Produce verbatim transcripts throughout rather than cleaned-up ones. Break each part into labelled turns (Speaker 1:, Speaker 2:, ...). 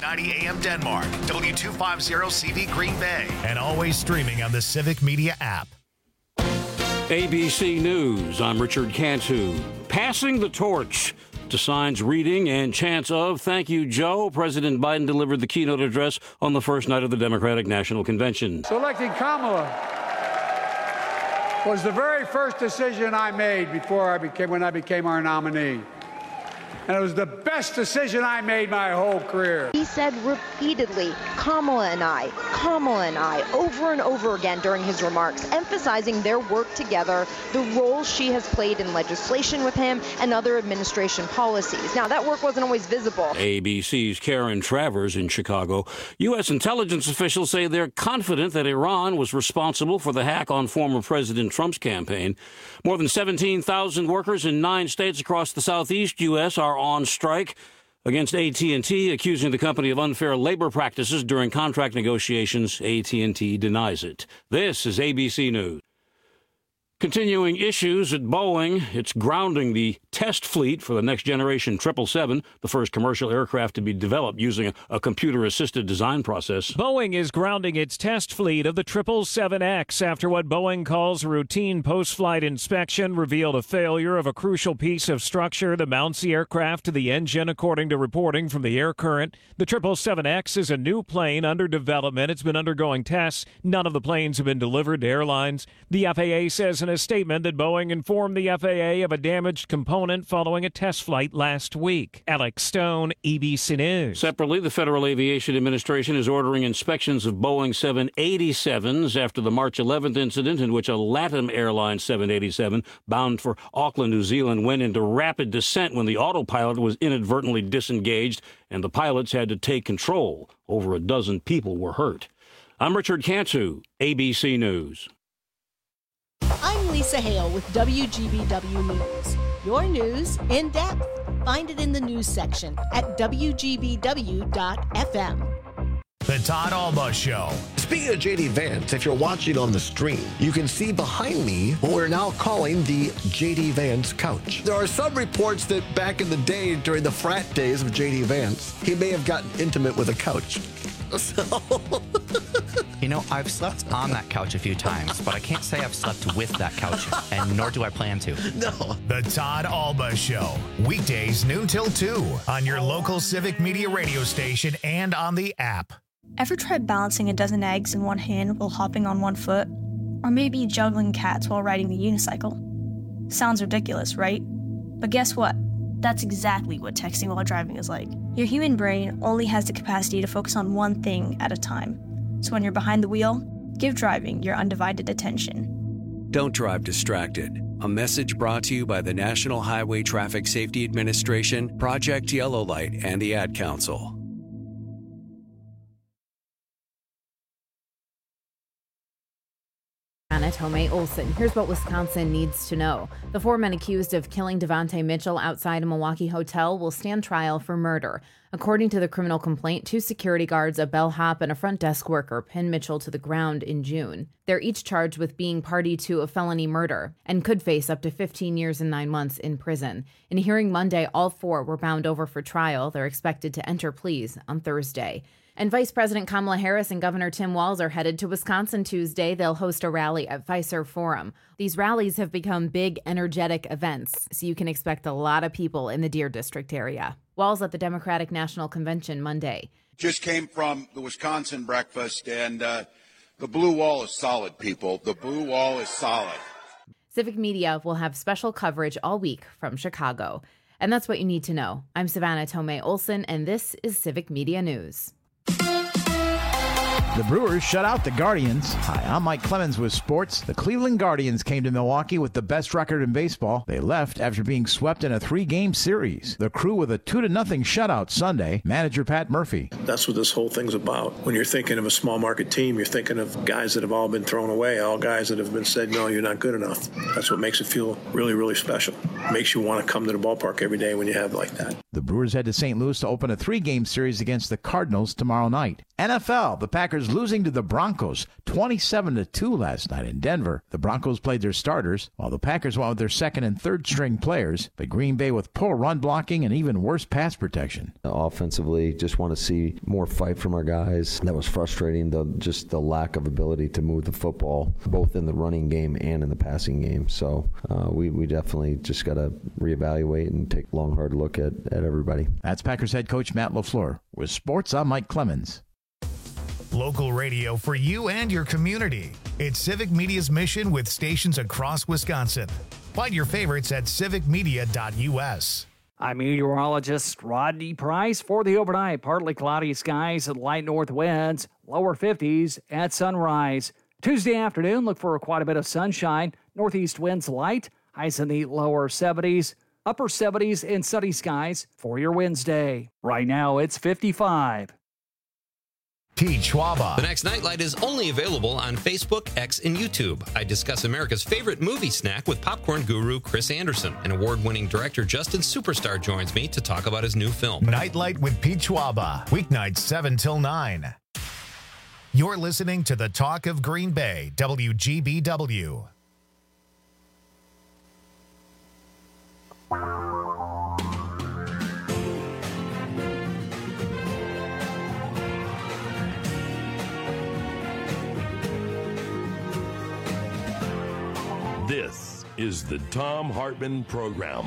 Speaker 1: ninety A M Denmark, W two fifty C V Green Bay, and always streaming on the Civic Media app.
Speaker 2: A B C News, I'm Richard Cantu. Passing the torch to signs reading and chants of "Thank you, Joe." President Biden delivered the keynote address on the first night of the Democratic National Convention.
Speaker 3: Selecting Kamala was the very first decision I made before I became, when I became our nominee. And it was the best decision I made my whole career.
Speaker 4: He said repeatedly, Kamala and I, Kamala and I, over and over again during his remarks, emphasizing their work together, the role she has played in legislation with him and other administration policies. Now, that work wasn't always visible.
Speaker 2: A B C's Karen Travers in Chicago. U S intelligence officials say they're confident that Iran was responsible for the hack on former President Trump's campaign. More than seventeen thousand workers in nine states across the southeast U S are on strike against A T and T, accusing the company of unfair labor practices during contract negotiations. A T and T denies it. This is A B C News. Continuing issues at Boeing, it's grounding the test fleet for the next generation triple seven, the first commercial aircraft to be developed using a, a computer-assisted design process.
Speaker 5: Boeing is grounding its test fleet of the triple seven X after what Boeing calls routine post-flight inspection revealed a failure of a crucial piece of structure that mounts the aircraft to the engine, according to reporting from the Air Current. The triple seven X is a new plane under development. It's been undergoing tests. None of the planes have been delivered to airlines. The F A A says in a statement that Boeing informed the F A A of a damaged component following a test flight last week. Alex Stone, A B C News.
Speaker 2: Separately, the Federal Aviation Administration is ordering inspections of Boeing seven eighty-sevens after the March eleventh incident in which a LATAM Airlines seven eighty-seven bound for Auckland, New Zealand, went into rapid descent when the autopilot was inadvertently disengaged and the pilots had to take control. Over a dozen people were hurt. I'm Richard Cantu, A B C News.
Speaker 6: I'm Lisa Hale with W G B W News. Your news in depth. Find it in the news section at W G B W dot F M.
Speaker 1: The Todd Alba Show.
Speaker 7: Speaking of J D Vance, if you're watching on the stream, you can see behind me what we're now calling the J D Vance couch. There are some reports that back in the day, during the frat days of J D Vance, he may have gotten intimate with a couch. So...
Speaker 8: You know, I've slept on that couch a few times, but I can't say I've slept with that couch, and nor do I plan to.
Speaker 7: No.
Speaker 1: The Todd Alba Show. Weekdays noon till two on your local Civic Media radio station and on the app.
Speaker 9: Ever tried balancing a dozen eggs in one hand while hopping on one foot? Or maybe juggling cats while riding the unicycle? Sounds ridiculous, right? But guess what? That's exactly what texting while driving is like. Your human brain only has the capacity to focus on one thing at a time. So when you're behind the wheel, give driving your undivided attention.
Speaker 10: Don't drive distracted. A message brought to you by the National Highway Traffic Safety Administration, Project Yellow Light, and the Ad Council.
Speaker 11: Anna Tomei Olson. Here's what Wisconsin needs to know. The four men accused of killing Devontae Mitchell outside a Milwaukee hotel will stand trial for murder. According to the criminal complaint, two security guards, a bellhop, and a front desk worker pinned Mitchell to the ground in June. They're each charged with being party to a felony murder and could face up to fifteen years and nine months in prison. In a hearing Monday, all four were bound over for trial. They're expected to enter pleas on Thursday. And Vice President Kamala Harris and Governor Tim Walz are headed to Wisconsin Tuesday. They'll host a rally at Fiserv Forum. These rallies have become big, energetic events, so you can expect a lot of people in the Deer District area. Walz at the Democratic National Convention Monday.
Speaker 12: Just came from the Wisconsin breakfast, and uh, the blue wall is solid, people. The blue wall is solid.
Speaker 11: Civic Media will have special coverage all week from Chicago. And that's what you need to know. I'm Savannah Tomei Olson, and this is Civic Media News.
Speaker 13: The Brewers shut out the Guardians. Hi, I'm Mike Clemens with sports. The Cleveland Guardians came to Milwaukee with the best record in baseball. They left after being swept in a three-game series. The Crew with a two to nothing shutout Sunday. Manager Pat Murphy.
Speaker 14: That's what this whole thing's about. When you're thinking of a small market team, you're thinking of guys that have all been thrown away, all guys that have been said, no, you're not good enough. That's what makes it feel really, really special. makes you want to come to the ballpark every day when you have like that.
Speaker 13: The Brewers head to Saint Louis to open a three-game series against the Cardinals tomorrow night. N F L, the Packers losing to the Broncos twenty-seven to two last night in Denver. The Broncos played their starters, while the Packers went with their second and third string players, but Green Bay with poor run blocking and even worse pass protection.
Speaker 15: Offensively, just want to see more fight from our guys. That was frustrating, the, just the lack of ability to move the football, both in the running game and in the passing game. So uh, we, we definitely just got to reevaluate and take a long, hard look at, at everybody.
Speaker 13: That's Packers head coach Matt LaFleur. With sports, I'm Mike Clemens.
Speaker 1: Local radio for you and your community. It's Civic Media's mission with stations across Wisconsin. Find your favorites at civic media dot u s.
Speaker 16: I'm meteorologist Rodney Price for the overnight. Partly cloudy skies and light north winds, lower fifties at sunrise. Tuesday afternoon, look for quite a bit of sunshine. Northeast winds light, highs in the lower seventies, upper seventies and sunny skies for your Wednesday. Right now, it's fifty-five.
Speaker 1: Pete Schwaba.
Speaker 17: The Next Nightlight is only available on Facebook, X, and YouTube. I discuss America's favorite movie snack with popcorn guru Chris Anderson. And award-winning director Justin Superstar joins me to talk about his new film.
Speaker 1: Nightlight with Pete Schwaba. Weeknights seven till nine. You're listening to the Talk of Green Bay, W G B W.
Speaker 18: This is the Thom Hartmann Program.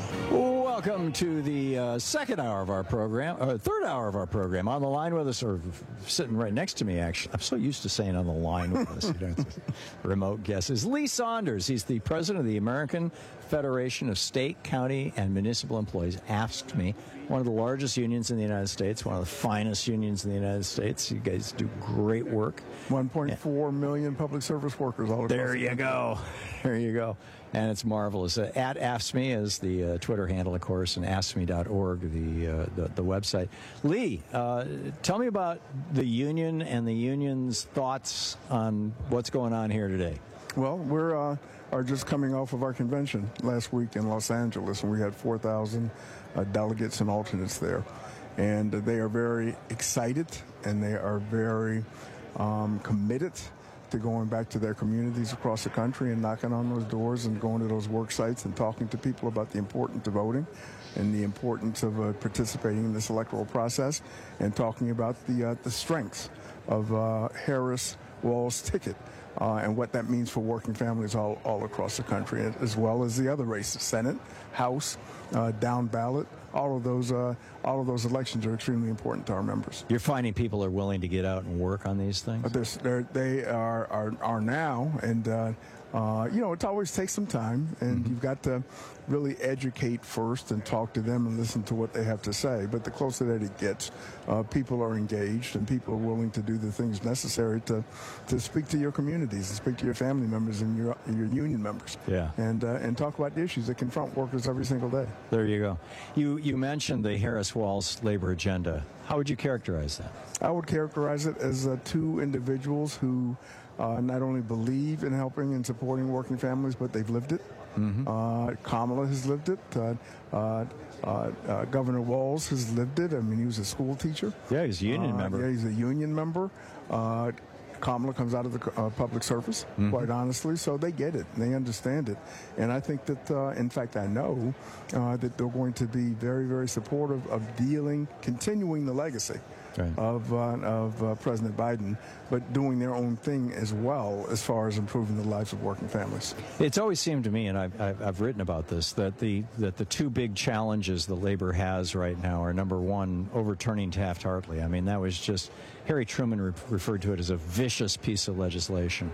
Speaker 19: Welcome to the uh, second hour of our program, or third hour of our program. On the line with us, or sitting right next to me, actually. I'm so used to saying on the line with us. You don't remote guesses. Lee Saunders. He's the president of the American Federation of State, County, and Municipal Employees. Asked me, one of the largest unions in the United States, one of the finest unions in the United States. You guys do great work.
Speaker 20: one point four million public service workers all across
Speaker 19: There
Speaker 20: the
Speaker 19: you
Speaker 20: country.
Speaker 19: go. There you go. And it's marvelous. Uh, at AskMe is the uh, Twitter handle, of course, and ask me dot org, the, uh, the the website. Lee, uh, tell me about the union and the union's thoughts on what's going on here today.
Speaker 20: Well, we're uh, are just coming off of our convention last week in Los Angeles, and we had four thousand uh, delegates and alternates there. And uh, they are very excited, and they are very um, committed to going back to their communities across the country and knocking on those doors and going to those work sites and talking to people about the importance of voting and the importance of uh, participating in this electoral process, and talking about the uh, the strengths of uh, Harris-Walz ticket uh, and what that means for working families all, all across the country, as well as the other races, Senate, House, uh, down ballot. All of those, uh, all of those elections are extremely important to our members.
Speaker 19: You're finding people are willing to get out and work on these things?
Speaker 20: But there's, they're, they are, are are now, and uh, uh, you know, it always takes some time, and mm-hmm. you've got to really educate first and talk to them and listen to what they have to say. But the closer that it gets, uh, people are engaged, and people are willing to do the things necessary to to speak to your communities, and speak to your family members and your your union members.
Speaker 19: Yeah.
Speaker 20: And uh, and talk about the issues that confront workers every single day.
Speaker 19: There you go. You you mentioned the Harris-Walz labor agenda. How would you characterize that?
Speaker 20: I would characterize it as uh, two individuals who uh, not only believe in helping and supporting working families, but they've lived it. Mm-hmm. Uh, Kamala has lived it. Uh, uh, uh, uh, Governor Walz has lived it. I mean, he was a school teacher.
Speaker 19: Yeah, he's a union
Speaker 20: uh,
Speaker 19: member.
Speaker 20: Yeah, he's a union member. Uh, Kamala comes out of the uh, public service, mm-hmm. quite honestly, so they get it. They understand it. And I think that, uh, in fact, I know uh, that they're going to be very, very supportive of dealing, continuing the legacy right. of, uh, of uh, President Biden, but doing their own thing as well as far as improving the lives of working families.
Speaker 19: It's always seemed to me, and I've, I've, I've written about this, that the, that the two big challenges that labor has right now are, number one, overturning Taft-Hartley. I mean, that was just... Harry Truman re- referred to it as a vicious piece of legislation,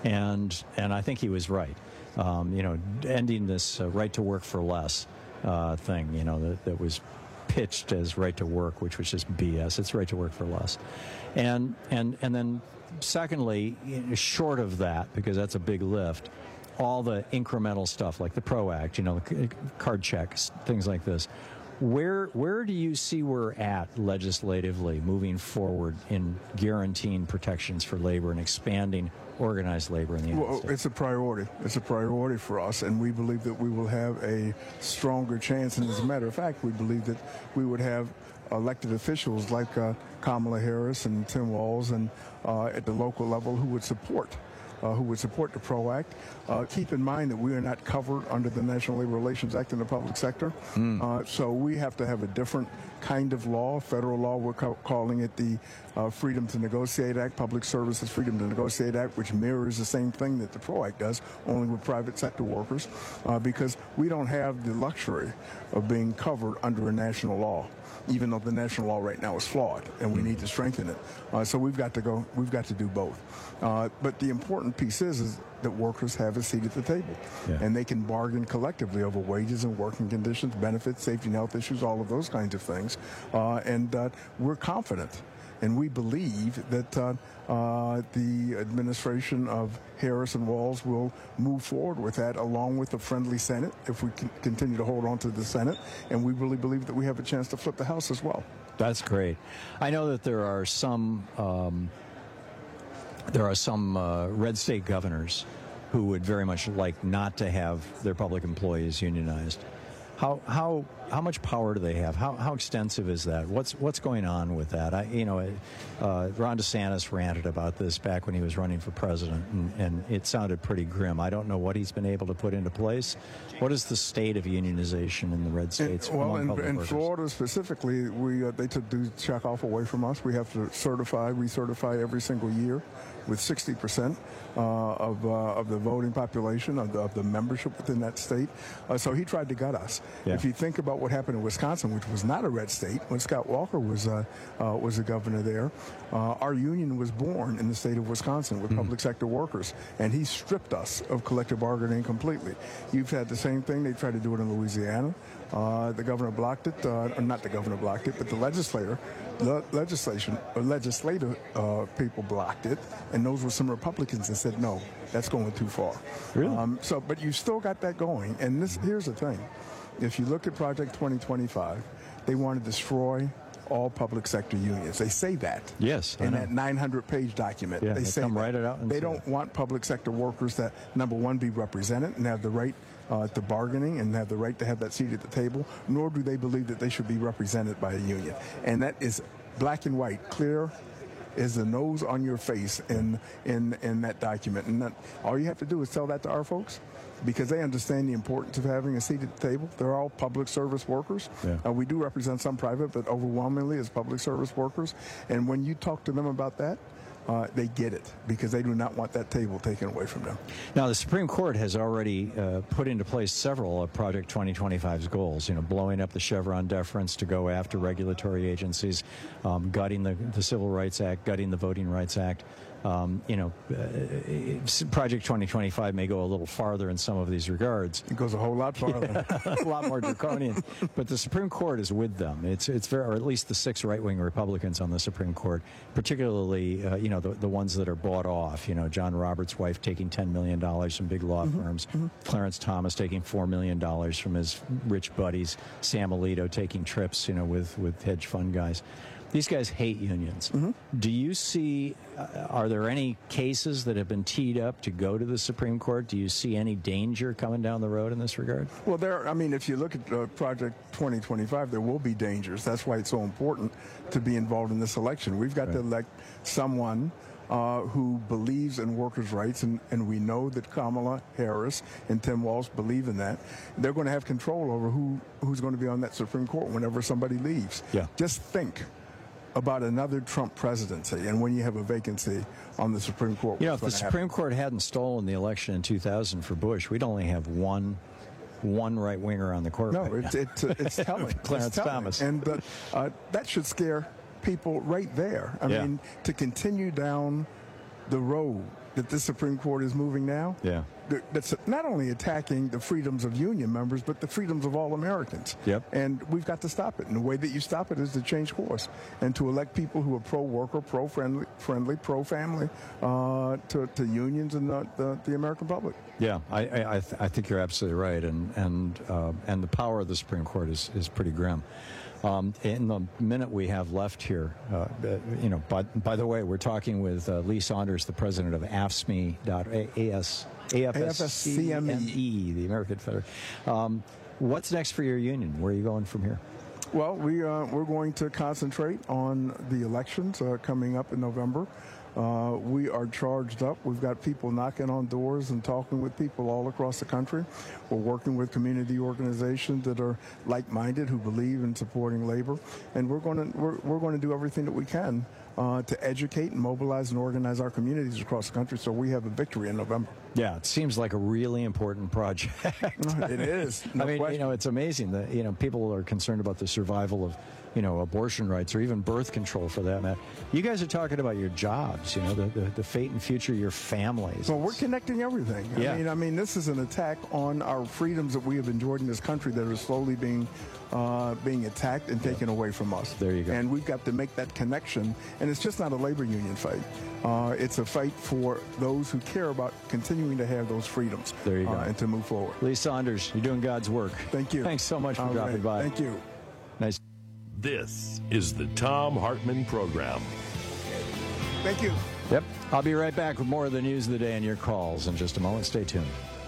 Speaker 19: and and I think he was right. Um, you know, ending this uh, right to work for less uh, thing, you know, that, that was pitched as right to work, which was just B S. It's right to work for less. And and and then secondly, short of that, because that's a big lift, all the incremental stuff like the PRO Act, you know, card checks, things like this. Where where do you see we're at legislatively moving forward in guaranteeing protections for labor and expanding organized labor in the United
Speaker 20: well,
Speaker 19: States?
Speaker 20: It's a priority. It's a priority for us, and we believe that we will have a stronger chance. And as a matter of fact, we believe that we would have elected officials like uh, Kamala Harris and Tim Walz and uh, at the local level who would support Uh, who would support the PRO Act. Uh, keep in mind that we are not covered under the National Labor Relations Act in the public sector. Mm. Uh, so we have to have a different kind of law, federal law. We're ca- calling it the uh, Freedom to Negotiate Act, Public Services Freedom to Negotiate Act, which mirrors the same thing that the PRO Act does, only with private sector workers, uh, because we don't have the luxury of being covered under a national law, even though the national law right now is flawed, and we need to strengthen it. Uh, so we've got to go, we've got to do both. Uh, but the important piece is, is that workers have a seat at the table, yeah. and they can bargain collectively over wages and working conditions, benefits, safety and health issues, all of those kinds of things. Uh, and uh, we're confident, and we believe that uh, uh, the administration of Harris and Walz will move forward with that, along with a friendly Senate, if we can continue to hold on to the Senate. And we really believe that we have a chance to flip the House as well.
Speaker 19: That's great. I know that there are some um, there are some uh, red state governors who would very much like not to have their public employees unionized. How how how much power do they have? How how extensive is that? What's what's going on with that? I you know, uh, Ron DeSantis ranted about this back when he was running for president, and, and it sounded pretty grim. I don't know what he's been able to put into place. What is the state of unionization in the red states?
Speaker 20: And, well,
Speaker 19: among
Speaker 20: in, in
Speaker 19: workers?
Speaker 20: Florida specifically, we uh, they took the check off away from us. We have to certify, recertify every single year, with sixty percent uh, of uh, of the voting population of the, of the membership within that state. Uh, so he tried to gut us.
Speaker 19: Yeah.
Speaker 20: If you think about what happened in Wisconsin, which was not a red state, when Scott Walker was uh, uh, was the governor there, uh, our union was born in the state of Wisconsin with mm-hmm. public sector workers, and he stripped us of collective bargaining completely. You've had the same thing. They tried to do it in Louisiana. Uh, the governor blocked it, uh, or not the governor blocked it, but the legislator, the legislation, or legislative uh, people blocked it, and those were some Republicans that said, no, that's going too far.
Speaker 19: Really?
Speaker 20: Um, so, but you still got that going, and this here's the thing. If you look at Project twenty twenty-five, they want to destroy all public sector unions. They say that.
Speaker 19: Yes.
Speaker 20: In that nine hundred page document.
Speaker 19: Yeah,
Speaker 20: they,
Speaker 19: they
Speaker 20: say
Speaker 19: come
Speaker 20: that.
Speaker 19: right it out and
Speaker 20: they
Speaker 19: say
Speaker 20: don't
Speaker 19: it.
Speaker 20: want public sector workers that, number one, be represented and have the right uh, to bargaining and have the right to have that seat at the table, nor do they believe that they should be represented by a union. And that is black and white, clear is the nose on your face in in in that document. And that, all you have to do is tell that to our folks, because they understand the importance of having a seat at the table. They're all public service workers.
Speaker 19: Yeah.
Speaker 20: Uh, we do represent some private, but overwhelmingly as public service workers. And when you talk to them about that, uh, they get it, because they do not want that table taken away from them.
Speaker 19: Now, the Supreme Court has already uh, put into place several of Project twenty twenty-five's goals, you know, blowing up the Chevron deference to go after regulatory agencies, um, gutting the, the Civil Rights Act, gutting the Voting Rights Act. Um, you know, uh, Project twenty twenty-five may go a little farther in some of these regards.
Speaker 20: It goes a whole lot farther.
Speaker 19: Yeah, a lot more draconian. But the Supreme Court is with them. It's it's very, or at least the six right-wing Republicans on the Supreme Court, particularly, uh, you know, the, the ones that are bought off. You know, John Roberts' wife taking ten million dollars from big law
Speaker 20: mm-hmm,
Speaker 19: firms.
Speaker 20: Mm-hmm.
Speaker 19: Clarence Thomas taking four million dollars from his rich buddies. Sam Alito taking trips, you know, with, with hedge fund guys. These guys hate unions. Mm-hmm. Do you see, uh, are there any cases that have been teed up to go to the Supreme Court? Do you see any danger coming down the road in this regard?
Speaker 20: Well, there, I mean, if you look at uh, Project twenty twenty-five, there will be dangers. That's why it's so important to be involved in this election. We've got right. to elect someone uh, who believes in workers' rights, and, and we know that Kamala Harris and Tim Walz believe in that. They're going to have control over who, who's going to be on that Supreme Court whenever somebody leaves.
Speaker 19: Yeah.
Speaker 20: Just think about another Trump presidency, and when you have a vacancy on the Supreme Court.
Speaker 19: You know, if the Supreme Court hadn't stolen the election in two thousand for Bush, we'd only have one one right winger on the court.
Speaker 20: No,
Speaker 19: right
Speaker 20: it's, it's, it's telling.
Speaker 19: Clarence
Speaker 20: it's telling.
Speaker 19: Thomas.
Speaker 20: And uh, uh, that should scare people right there. I
Speaker 19: yeah.
Speaker 20: mean, to continue down the road that this Supreme Court is moving now,
Speaker 19: Yeah.
Speaker 20: that's not only attacking the freedoms of union members, but the freedoms of all Americans.
Speaker 19: Yep.
Speaker 20: And we've got to stop it. And the way that you stop it is to change course and to elect people who are pro-worker, pro-friendly, friendly, pro-family uh, to, to unions and the, the, the American public.
Speaker 19: Yeah, I I, I, th- I think you're absolutely right, and and uh, and the power of the Supreme Court is, is pretty grim. Um, in the minute we have left here, uh, you know, by, by the way, we're talking with uh, Lee Saunders, the president of A F S M E, A F S C M E, the American Federation. Um, what's next for your union? Where are you going from here?
Speaker 20: Well, we, uh, we're going to concentrate on the elections uh, coming up in November. Uh, we are charged up. We've got people knocking on doors and talking with people all across the country. We're working with community organizations that are like-minded, who believe in supporting labor, and we're going to we're, we're going to do everything that we can uh, to educate and mobilize and organize our communities across the country so we have a victory in November.
Speaker 19: Yeah, it seems like a really important project.
Speaker 20: It is. No
Speaker 19: I mean,
Speaker 20: question.
Speaker 19: you know, it's amazing that, you know, people are concerned about the survival of, you know, abortion rights or even birth control for that matter. You guys are talking about your jobs, you know, the, the, the fate and future of your families.
Speaker 20: Well, we're connecting everything.
Speaker 19: Yeah.
Speaker 20: I mean, I mean, this is an attack on our freedoms that we have enjoyed in this country that are slowly being uh, being attacked and taken away from us.
Speaker 19: There you go.
Speaker 20: And we've got to make that connection. And it's just not a labor union fight. Uh, it's a fight for those who care about continuing to have those freedoms.
Speaker 19: There you go.
Speaker 20: Uh, and to move forward.
Speaker 19: Lee Saunders, you're doing God's work.
Speaker 20: Thank you.
Speaker 19: Thanks so much for
Speaker 20: All
Speaker 19: dropping
Speaker 20: right.
Speaker 19: by.
Speaker 20: Thank you.
Speaker 19: Nice.
Speaker 18: This is the Thom Hartmann Program.
Speaker 20: Thank you.
Speaker 19: Yep. I'll be right back with more of the news of the day and your calls in just a moment. Stay tuned.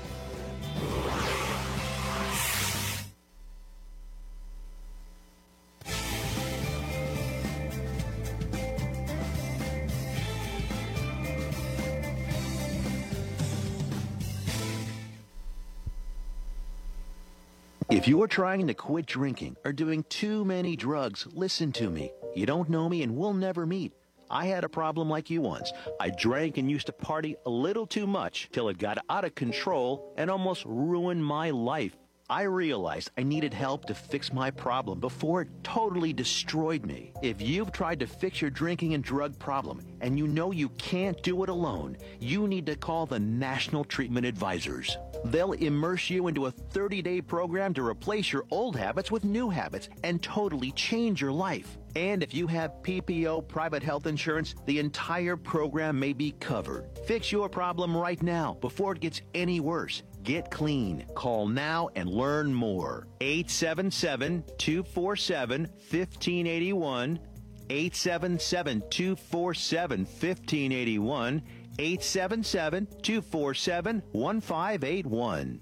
Speaker 21: If you're trying to quit drinking or doing too many drugs, listen to me. You don't know me and we'll never meet. I had a problem like you once. I drank and used to party a little too much till it got out of control and almost ruined my life. I realized I needed help to fix my problem before it totally destroyed me. If you've tried to fix your drinking and drug problem and you know you can't do it alone, you need to call the National Treatment Advisors. They'll immerse you into a thirty-day program to replace your old habits with new habits and totally change your life. And if you have P P O private health insurance, the entire program may be covered. Fix your problem right now before it gets any worse. Get clean. Call now and learn more. eight seven seven, two four seven, one five eight one. eight seven seven, two four seven, one five eight one. eight seven seven, two four seven, one five eight one.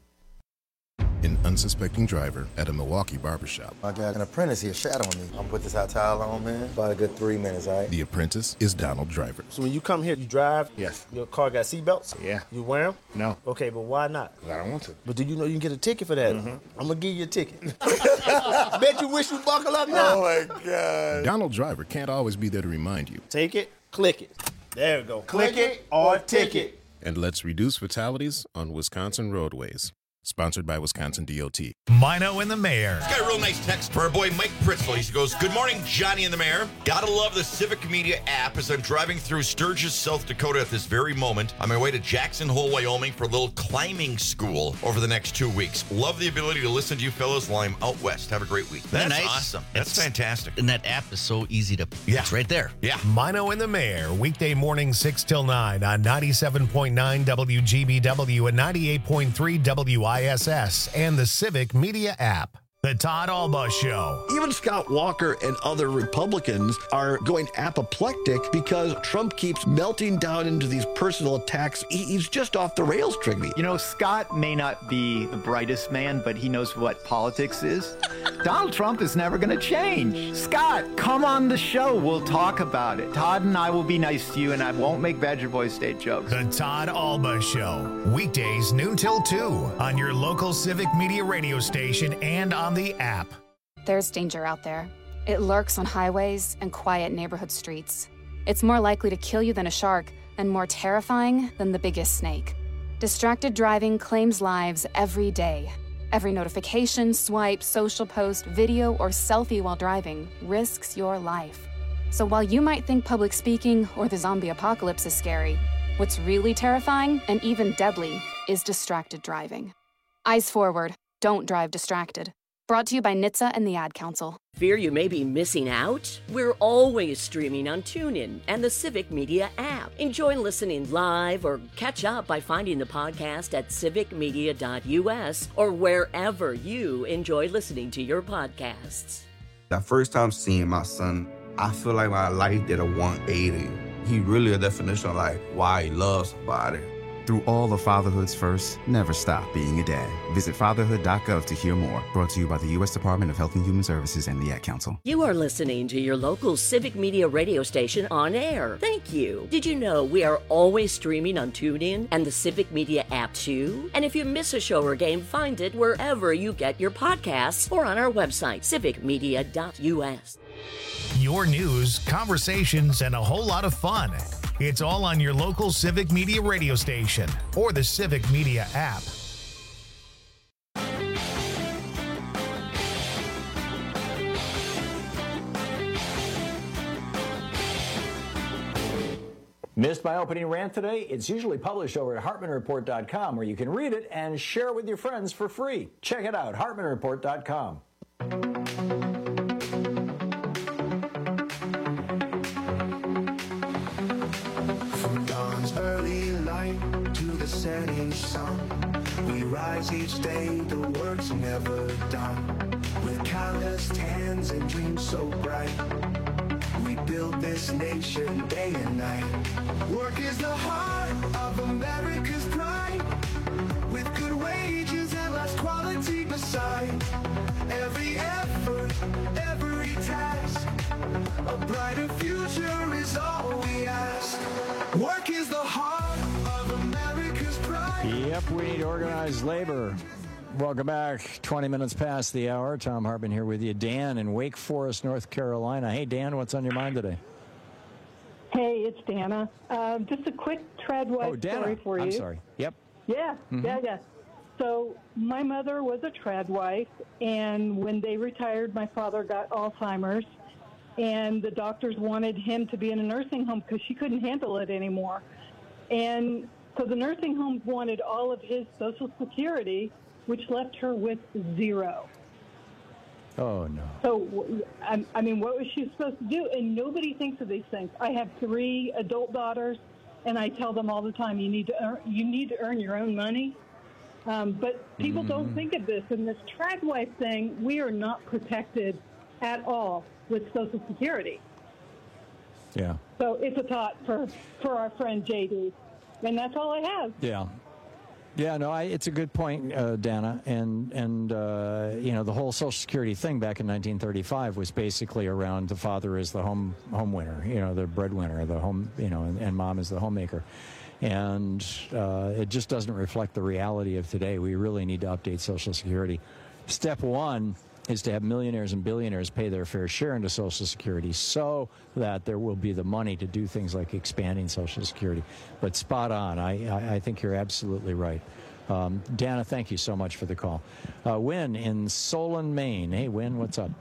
Speaker 22: An unsuspecting driver at a Milwaukee barbershop.
Speaker 23: I got an apprentice here shadowing me. I'm gonna put this hot towel on, man. About a good three minutes, all right?
Speaker 22: The apprentice is Donald Driver.
Speaker 24: So when you come here, you drive?
Speaker 22: Yes.
Speaker 24: Your car got seatbelts?
Speaker 22: Yeah.
Speaker 24: You wear them?
Speaker 22: No.
Speaker 24: Okay, but why not?
Speaker 22: I don't want to.
Speaker 24: But do you know you can get a ticket for that?
Speaker 22: Mhm.
Speaker 24: I'm gonna give you a ticket. Bet you wish you buckle up now.
Speaker 22: Oh my God. Donald Driver can't always be there to remind you.
Speaker 24: Take it, click it. There we go. Click it or ticket.
Speaker 22: And let's reduce fatalities on Wisconsin roadways. Sponsored by Wisconsin D O T.
Speaker 1: Mino and the Mayor.
Speaker 25: Got a real nice text for our boy Mike Pritzl. He goes, "Good morning, Johnny and the Mayor. Gotta love the Civic Media app as I'm driving through Sturgis, South Dakota at this very moment on my way to Jackson Hole, Wyoming for a little climbing school over the next two weeks. Love the ability to listen to you fellas while I'm out west. Have a great week."
Speaker 26: That's
Speaker 25: That's
Speaker 26: nice.
Speaker 25: awesome. That's
Speaker 26: It's-
Speaker 25: fantastic.
Speaker 26: And that app is so easy to,
Speaker 1: Yeah.
Speaker 26: it's right there.
Speaker 25: Yeah.
Speaker 1: Mino and the Mayor, weekday morning six till nine on ninety-seven point nine W G B W and ninety-eight point three W I S S and the Civic Media app. The Todd Alba Show.
Speaker 7: Even Scott Walker and other Republicans are going apoplectic because Trump keeps melting down into these personal attacks. He- He's just off the rails, Trigby.
Speaker 27: You know, Scott may not be the brightest man, but he knows what politics is. Donald Trump is never going to change. Scott, come on the show. We'll talk about it. Todd and I will be nice to you, and I won't make Badger Boy State jokes.
Speaker 1: The Todd Alba Show. Weekdays noon till two on your local Civic Media radio station and on the app.
Speaker 28: There's danger out there. It lurks on highways and quiet neighborhood streets. It's more likely to kill you than a shark and more terrifying than the biggest snake. Distracted driving claims lives every day. Every notification, swipe, social post, video, or selfie while driving risks your life. So while you might think public speaking or the zombie apocalypse is scary, What's really terrifying and even deadly is distracted driving. Eyes forward. Don't drive distracted. Brought to you by N H T S A and the Ad Council.
Speaker 2: Fear you may be missing out? We're always streaming on TuneIn and the Civic Media app. Enjoy listening live or catch up by finding the podcast at civic media dot U S or wherever you enjoy listening to your podcasts.
Speaker 3: The first time seeing my son, I feel like my life did a one eighty. He really a definition of like why he loves somebody.
Speaker 4: Through all of fatherhood's first, never stop being a dad. Visit fatherhood dot gov to hear more. Brought to you by the U S Department of Health and Human Services and the Ad Council.
Speaker 2: You are listening to your local Civic Media radio station on air. Thank you. Did you know we are always streaming on TuneIn and the Civic Media app too? And if you miss a show or game, find it wherever you get your podcasts or on our website, civic media dot U S.
Speaker 1: Your news, conversations, and a whole lot of fun. It's all on your local Civic Media radio station or the Civic Media app.
Speaker 19: Missed my opening rant today? It's usually published over at hartman report dot com, where you can read it and share it with your friends for free. Check it out, hartman report dot com.
Speaker 5: Early light to the setting sun, we rise each day, the work's never done. With calloused hands and dreams so bright, we build this nation day and night. Work is the heart of America's pride, with good wages and less quality beside. Every effort, every task, a brighter future is all we ask. Work is the heart of America's pride.
Speaker 19: Yep, we need organized labor. Welcome back. twenty minutes past the hour. Tom Hartman here with you. Dan in Wake Forest, North Carolina. Hey, Dan, what's on your mind today?
Speaker 6: Hey, it's Dana. Uh, just a quick Tradwife
Speaker 19: oh, Dana.
Speaker 6: story for you.
Speaker 19: I'm sorry. Yep.
Speaker 6: Yeah,
Speaker 19: Mm-hmm.
Speaker 6: yeah, yeah. So my mother was a Tradwife, and when they retired, my father got Alzheimer's, and the doctors wanted him to be in a nursing home because she couldn't handle it anymore. And so the nursing homes wanted all of his Social Security, which left her with zero.
Speaker 19: Oh, no.
Speaker 6: So, I, I mean, what was she supposed to do? And nobody thinks of these things. I have three adult daughters, and I tell them all the time, you need to earn, you need to earn your own money. Um, but people mm-hmm. don't think of this. In this Tradwife thing, we are not protected at all with Social Security.
Speaker 19: Yeah.
Speaker 6: So it's a thought for, for our friend J D. And that's all I have.
Speaker 19: Yeah. Yeah, no, I, it's a good point, uh, Dana. And, and uh, you know, the whole Social Security thing back in nineteen thirty-five was basically around the father is the home home winner, you know, the breadwinner, the home, you know, and, and mom is the homemaker. And uh, it just doesn't reflect the reality of today. We really need to update Social Security. Step one is to have millionaires and billionaires pay their fair share into Social Security so that there will be the money to do things like expanding Social Security. But spot on. I, I, I think you're absolutely right. Um, Dana, thank you so much for the call. Uh, Win in Solon, Maine. Hey, Win, what's up?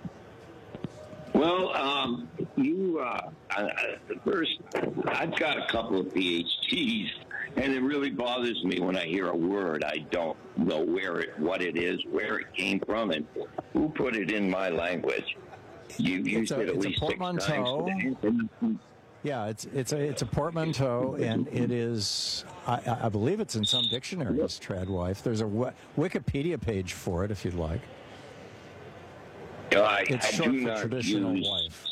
Speaker 8: Well, um, you, uh, uh, first, I've got a couple of P H Ds, and it really bothers me when I hear a word. I don't know where it, what it is, where it came from, and who put it in my language. You used it at least six times today.
Speaker 19: Yeah, it's it's a it's a portmanteau, and it is I, I believe it's in some dictionaries. Tradwife. There's a Wikipedia page for it if you'd like.
Speaker 8: Uh, I,
Speaker 19: it's
Speaker 8: I
Speaker 19: short
Speaker 8: do
Speaker 19: for
Speaker 8: not
Speaker 19: traditional
Speaker 8: use,
Speaker 19: wife.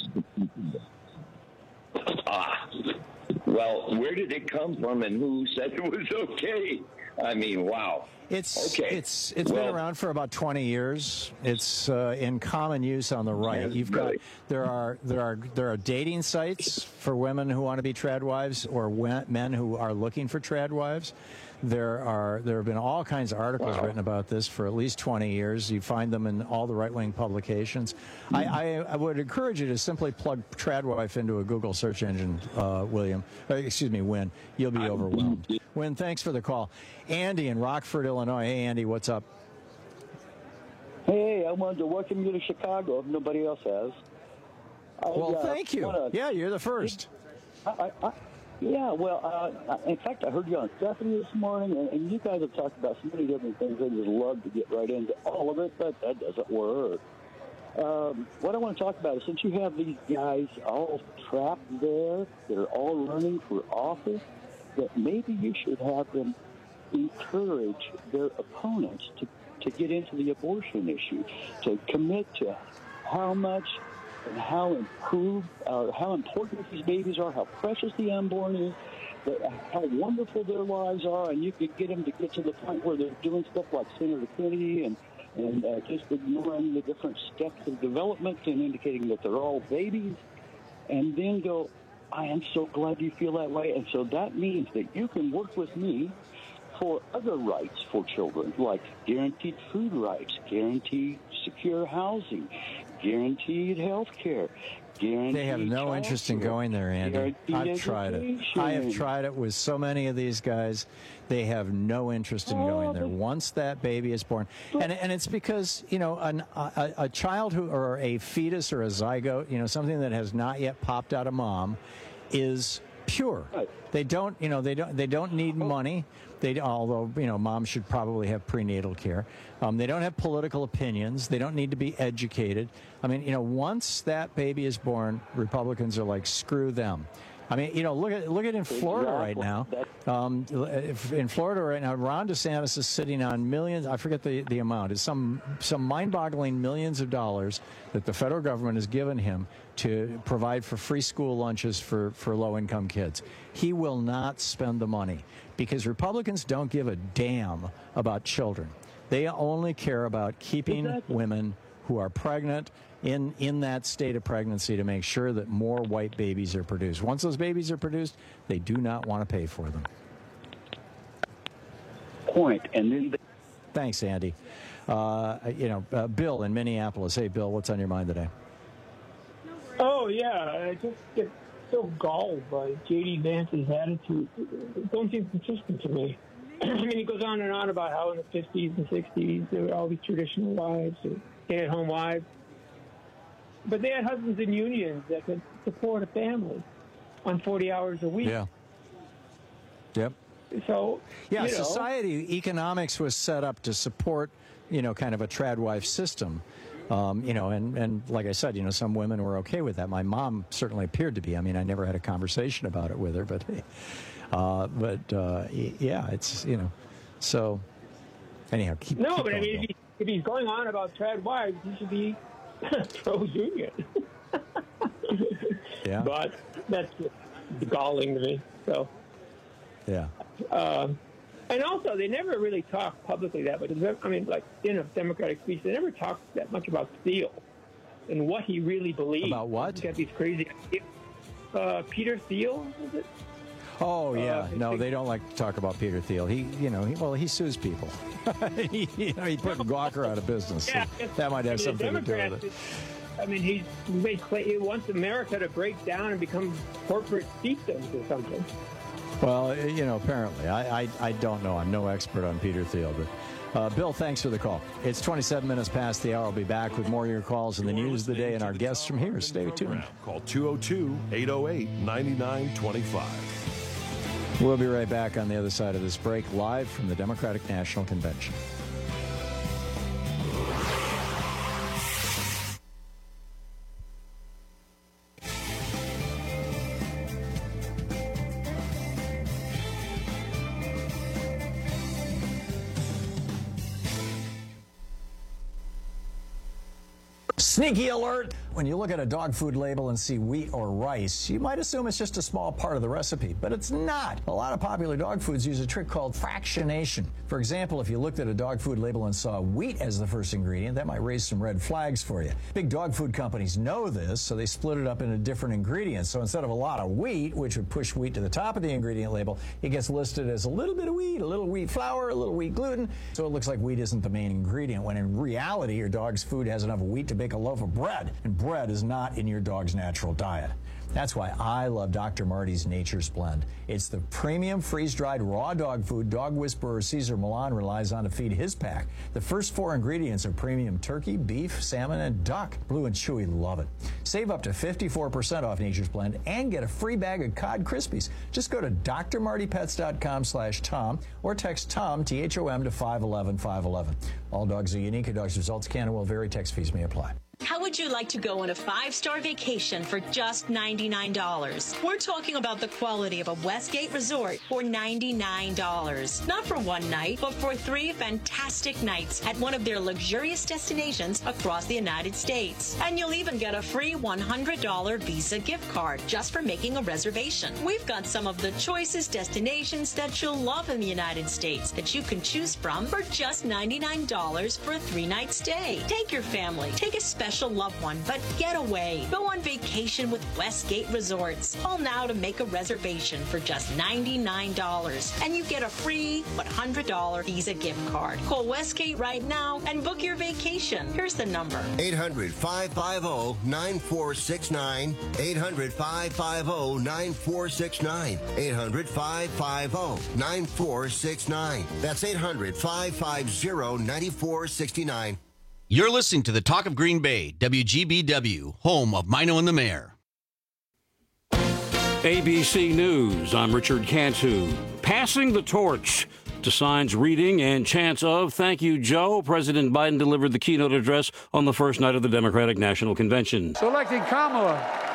Speaker 8: Ah, well, where did it come from, and who said it was okay? I mean, wow.
Speaker 19: It's
Speaker 8: okay.
Speaker 19: It's it's
Speaker 8: well,
Speaker 19: been around for about twenty years. It's uh, in common use on the right. You've got there are there are there are dating sites for women who want to be tradwives or men who are looking for tradwives. There are there have been all kinds of articles wow. written about this for at least twenty years. You find them in all the right-wing publications. Mm-hmm. I, I, I would encourage you to simply plug Tradwife into a Google search engine, uh, William. Uh, excuse me, Win. You'll be overwhelmed. Win, thanks for the call. Andy in Rockford, Illinois. Hey, Andy, what's up?
Speaker 9: Hey, I wanted to welcome you to Chicago if nobody else has.
Speaker 19: Well,
Speaker 9: I, uh,
Speaker 19: thank you.
Speaker 9: Wanna,
Speaker 19: yeah, you're the first.
Speaker 9: I, I, Yeah, well, uh, in fact, I heard you on Stephanie this morning, and, and you guys have talked about so many different things. I just love to get right into all of it, but that doesn't work. Um, what I want to talk about is, since you have these guys all trapped there that are all running for office, that maybe you should have them encourage their opponents to, to get into the abortion issue, to commit to how much and how improved, uh, how important these babies are, how precious the unborn is, that, how wonderful their lives are, and you could get them to get to the point where they're doing stuff like Senator Kennedy and and uh, just ignoring the different steps of development and indicating that they're all babies, and then go, I am so glad you feel that way. And so that means that you can work with me for other rights for children, like guaranteed food rights, guaranteed secure housing, guaranteed health care.
Speaker 19: They have no interest in going there, Andy. I've tried it. I have tried it with so many of these guys. They have no interest in going there once that baby is born. And and it's because, you know, an, a, a child who, or a fetus or a zygote, you know, something that has not yet popped out of mom, is pure. They don't, you know, they don't they don't need money. They, although, you know, moms should probably have prenatal care. Um, they don't have political opinions. They don't need to be educated. I mean, you know, once that baby is born, Republicans are like, screw them. I mean, you know, look at look at in Florida right now. Um, in Florida right now, Ron DeSantis is sitting on millions. I forget the, the amount. It's some some mind-boggling millions of dollars that the federal government has given him to provide for free school lunches for, for low-income kids. He will not spend the money because Republicans don't give a damn about children. They only care about keeping exactly. women who are pregnant in, in that state of pregnancy to make sure that more white babies are produced. Once those babies are produced, they do not want to pay for them.
Speaker 9: Point. And then.
Speaker 19: Thanks, Andy. Uh, you know, uh, Bill in Minneapolis. Hey, Bill, what's on your mind today?
Speaker 10: Oh, yeah. I just get so galled by J D. Vance's attitude. It don't seem consistent to me. I mean, he goes on and on about how in the fifties and sixties there were all these traditional wives, stay-at-home wives. But they had husbands in unions that could support a family on forty hours a week.
Speaker 19: Yeah. Yep.
Speaker 10: So,
Speaker 19: yeah,
Speaker 10: you know,
Speaker 19: society, economics was set up to support, you know, kind of a trad wife system. Um, you know, and, and like I said, you know, some women were okay with that. My mom certainly appeared to be. I mean, I never had a conversation about it with her, but, uh, but uh, yeah, it's, you know, so anyhow, keep
Speaker 10: No,
Speaker 19: keep
Speaker 10: but
Speaker 19: going,
Speaker 10: I mean, if, he, if he's going on about trad wives, he should be pro-union.
Speaker 19: Yeah.
Speaker 10: But that's galling to me, so.
Speaker 19: Yeah.
Speaker 10: Um, and also, they never really talk publicly that much. I mean, like in a Democratic speech, they never talk that much about Thiel and what he really believes.
Speaker 19: About what?
Speaker 10: He's got these crazy. Uh, Peter Thiel, is it?
Speaker 19: Oh yeah,
Speaker 10: uh,
Speaker 19: no, they don't like to talk about Peter Thiel. He, you know, he, well, he sues people. he, you know, he put Gawker out of business.
Speaker 10: Yeah,
Speaker 19: so that might have
Speaker 10: I mean,
Speaker 19: something to do with it.
Speaker 10: I mean, he's he wants America to break down and become corporate fiefdoms or something.
Speaker 19: Well, you know, apparently. I, I, I don't know. I'm no expert on Peter Thiel. But, uh, Bill, thanks for the call. It's twenty-seven minutes past the hour. I'll be back with more of your calls and the news of the day and our guests from here. Stay tuned.
Speaker 18: Call two oh two, eight oh eight, nine nine two five.
Speaker 19: We'll be right back on the other side of this break, live from the Democratic National Convention. Sneaky alert! When you look at a dog food label and see wheat or rice, you might assume it's just a small part of the recipe, but it's not. A lot of popular dog foods use a trick called fractionation. For example, if you looked at a dog food label and saw wheat as the first ingredient, that might raise some red flags for you. Big dog food companies know this, so they split it up into different ingredients. So instead of a lot of wheat, which would push wheat to the top of the ingredient label, it gets listed as a little bit of wheat, a little wheat flour, a little wheat gluten, so it looks like wheat isn't the main ingredient, when in reality, your dog's food has enough wheat to bake a loaf of bread, and bread is not in your dog's natural diet. That's why I love Doctor Marty's Nature's Blend. It's the premium freeze-dried raw dog food dog whisperer Cesar Millan relies on to feed his pack. The first four ingredients are premium turkey, beef, salmon, and duck. Blue and Chewy love it. Save up to fifty-four percent off Nature's Blend and get a free bag of Cod Krispies. Just go to d r marty pets dot com slash Tom or text Tom, T H O M, to five one one five one one. All dogs are unique. A dog's results can and will vary. Text fees may apply.
Speaker 11: How would you like to go on a five-star vacation for just ninety-nine dollars? We're talking about the quality of a Westgate resort for ninety-nine dollars. Not for one night, but for three fantastic nights at one of their luxurious destinations across the United States. And you'll even get a free one hundred dollars Visa gift card just for making a reservation. We've got some of the choicest destinations that you'll love in the United States that you can choose from for just ninety-nine dollars for a three-night stay. Take your family. Take a special Special loved one, but get away. Go on vacation with Westgate Resorts. Call now to make a reservation for just ninety-nine dollars, and you get a free one hundred dollars Visa gift card. Call Westgate right now and book your vacation. Here's the number.
Speaker 12: eight hundred, five five zero, nine four six nine. eight hundred, five five zero, nine four six nine. eight hundred, five five zero, nine four six nine. That's eight hundred, five five zero, nine four six nine.
Speaker 13: You're listening to the Talk of Green Bay, W G B W, home of Mino and the Mayor.
Speaker 14: A B C News, I'm Richard Cantu. Passing the torch to signs reading and chants of "Thank you, Joe." President Biden delivered the keynote address on the first night of the Democratic National Convention.
Speaker 15: Selecting Kamala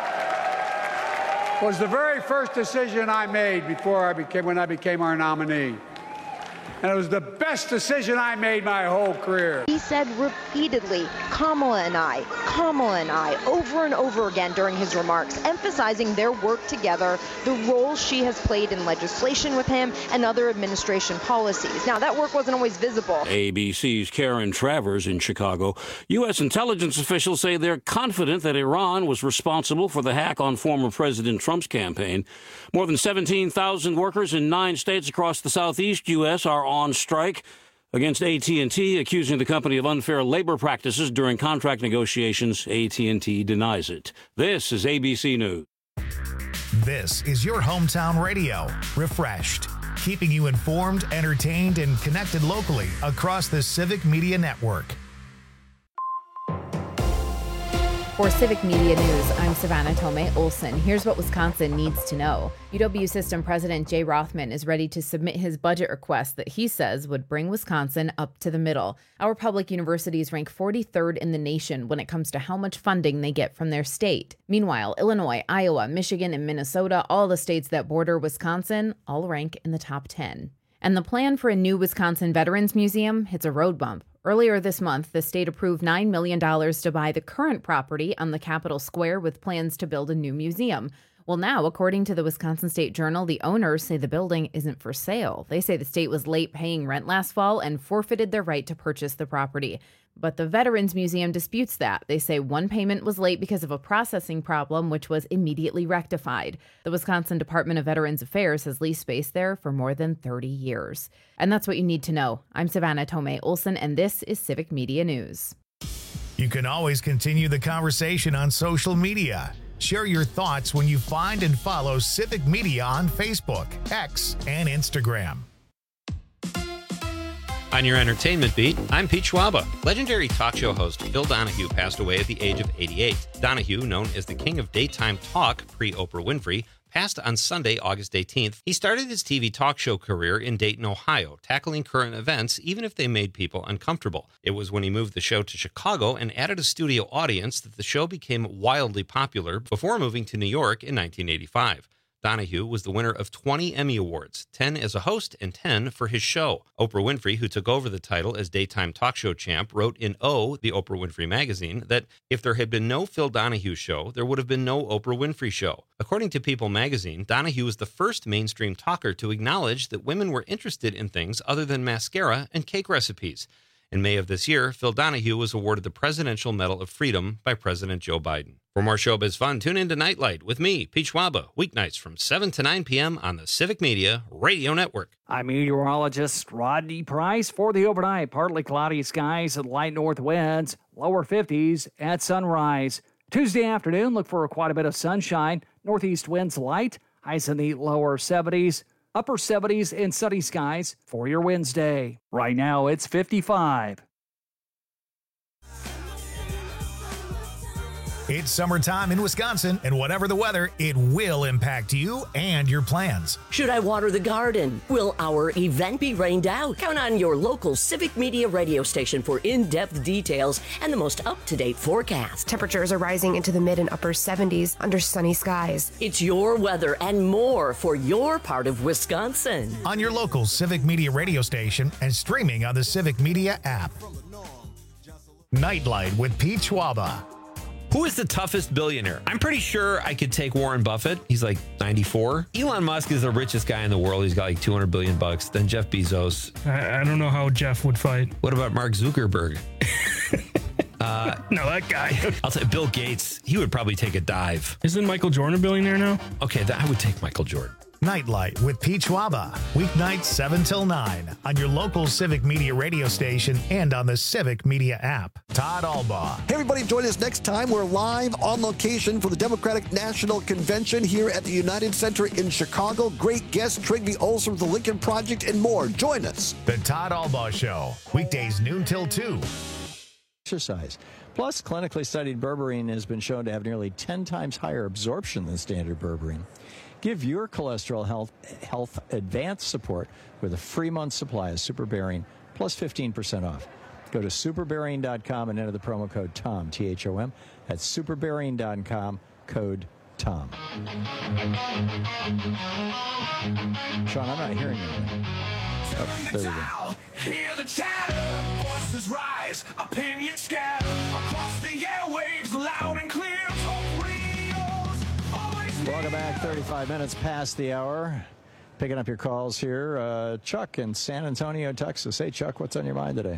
Speaker 15: was the very first decision I made before I became, when I became our nominee. And it was the best decision I made my whole career.
Speaker 16: He said repeatedly, Kamala and I, Kamala and I, over and over again during his remarks, emphasizing their work together, the role she has played in legislation with him and other administration policies. Now, that work wasn't always visible.
Speaker 14: A B C's Karen Travers in Chicago. U S intelligence officials say they're confident that Iran was responsible for the hack on former President Trump's campaign. More than seventeen thousand workers in nine states across the southeast U S are on strike against A T and T, accusing the company of unfair labor practices during contract negotiations. A T and T denies it. This is A B C News.
Speaker 1: This is your hometown radio, Refreshed, keeping you informed, entertained, and connected locally across the Civic Media Network.
Speaker 17: For Civic Media News, I'm Savannah Tomei Olson. Here's what Wisconsin needs to know. U W System President Jay Rothman is ready to submit his budget request that he says would bring Wisconsin up to the middle. Our public universities rank forty-third in the nation when it comes to how much funding they get from their state. Meanwhile, Illinois, Iowa, Michigan, and Minnesota, all the states that border Wisconsin, all rank in the top ten. And the plan for a new Wisconsin Veterans Museum hits a road bump. Earlier this month, the state approved nine million dollars to buy the current property on the Capitol Square with plans to build a new museum. Well, now, according to the Wisconsin State Journal, the owners say the building isn't for sale. They say the state was late paying rent last fall and forfeited their right to purchase the property. But the Veterans Museum disputes that. They say one payment was late because of a processing problem, which was immediately rectified. The Wisconsin Department of Veterans Affairs has leased space there for more than thirty years. And that's what you need to know. I'm Savannah Tomei Olson, and this is Civic Media News.
Speaker 1: You can always continue the conversation on social media. Share your thoughts when you find and follow Civic Media on Facebook, X, and Instagram.
Speaker 26: On your entertainment beat, I'm Pete Schwaba. Legendary talk show host Phil Donahue passed away at the age of eighty-eight. Donahue, known as the king of daytime talk pre-Oprah Winfrey, passed on Sunday, August eighteenth. He started his T V talk show career in Dayton, Ohio, tackling current events even if they made people uncomfortable. It was when he moved the show to Chicago and added a studio audience that the show became wildly popular before moving to New York in nineteen eighty-five. Donahue was the winner of twenty Emmy Awards, ten as a host and ten for his show. Oprah Winfrey, who took over the title as daytime talk show champ, wrote in O, the Oprah Winfrey magazine, that if there had been no Phil Donahue show, there would have been no Oprah Winfrey show. According to People magazine, Donahue was the first mainstream talker to acknowledge that women were interested in things other than mascara and cake recipes. In May of this year, Phil Donahue was awarded the Presidential Medal of Freedom by President Joe Biden. For more showbiz fun, tune in to Nightlight with me, Pete Schwaba, weeknights from seven to nine p.m. on the Civic Media Radio Network.
Speaker 29: I'm meteorologist Rodney Price for the overnight. Partly cloudy skies and light north winds, lower fifties at sunrise. Tuesday afternoon, look for quite a bit of sunshine. Northeast winds light, highs in the lower seventies, upper seventies, and sunny skies for your Wednesday. Right now, it's fifty-five.
Speaker 1: It's summertime in Wisconsin, and whatever the weather, it will impact you and your plans.
Speaker 2: Should I water the garden? Will our event be rained out? Count on your local Civic Media radio station for in-depth details and the most up-to-date forecast.
Speaker 7: Temperatures are rising into the mid and upper seventies under sunny skies.
Speaker 2: It's your weather and more for your part of Wisconsin.
Speaker 1: On your local Civic Media radio station and streaming on the Civic Media app. Nightlight with Pete Schwaba.
Speaker 20: Who is the toughest billionaire? I'm pretty sure I could take Warren Buffett. He's like ninety-four. Elon Musk is the richest guy in the world. He's got like two hundred billion bucks. Then Jeff Bezos.
Speaker 21: I, I don't know how Jeff would fight.
Speaker 20: What about Mark Zuckerberg? uh,
Speaker 21: no, that guy.
Speaker 20: I'll say Bill Gates. He would probably take a dive.
Speaker 21: Isn't Michael Jordan a billionaire now?
Speaker 20: Okay, that, I would take Michael Jordan.
Speaker 1: Nightlight with Pete Schwaba. Weeknights seven till nine on your local Civic Media radio station and on the Civic Media app. Todd Albaugh.
Speaker 22: Hey, everybody, join us next time. We're live on location for the Democratic National Convention here at the United Center in Chicago. Great guests, Trygve Olsen of the Lincoln Project, and more. Join us.
Speaker 1: The Todd Albaugh Show. Weekdays noon till two.
Speaker 19: Exercise. Plus, clinically studied berberine has been shown to have nearly ten times higher absorption than standard berberine. Give your cholesterol health health advanced support with a free month supply of Superberine plus fifteen percent off. Go to superberine dot com and enter the promo code TOM, T H O M. That's superberine dot com, code TOM. Sean, I'm not hearing you. Oh, there we go.
Speaker 5: Hear the chatter, voices rise, opinions scatter across the airwaves, loud and clear.
Speaker 19: Welcome back. thirty-five minutes past the hour. Picking up your calls here. Uh, Chuck in San Antonio, Texas. Hey, Chuck, what's on your mind today?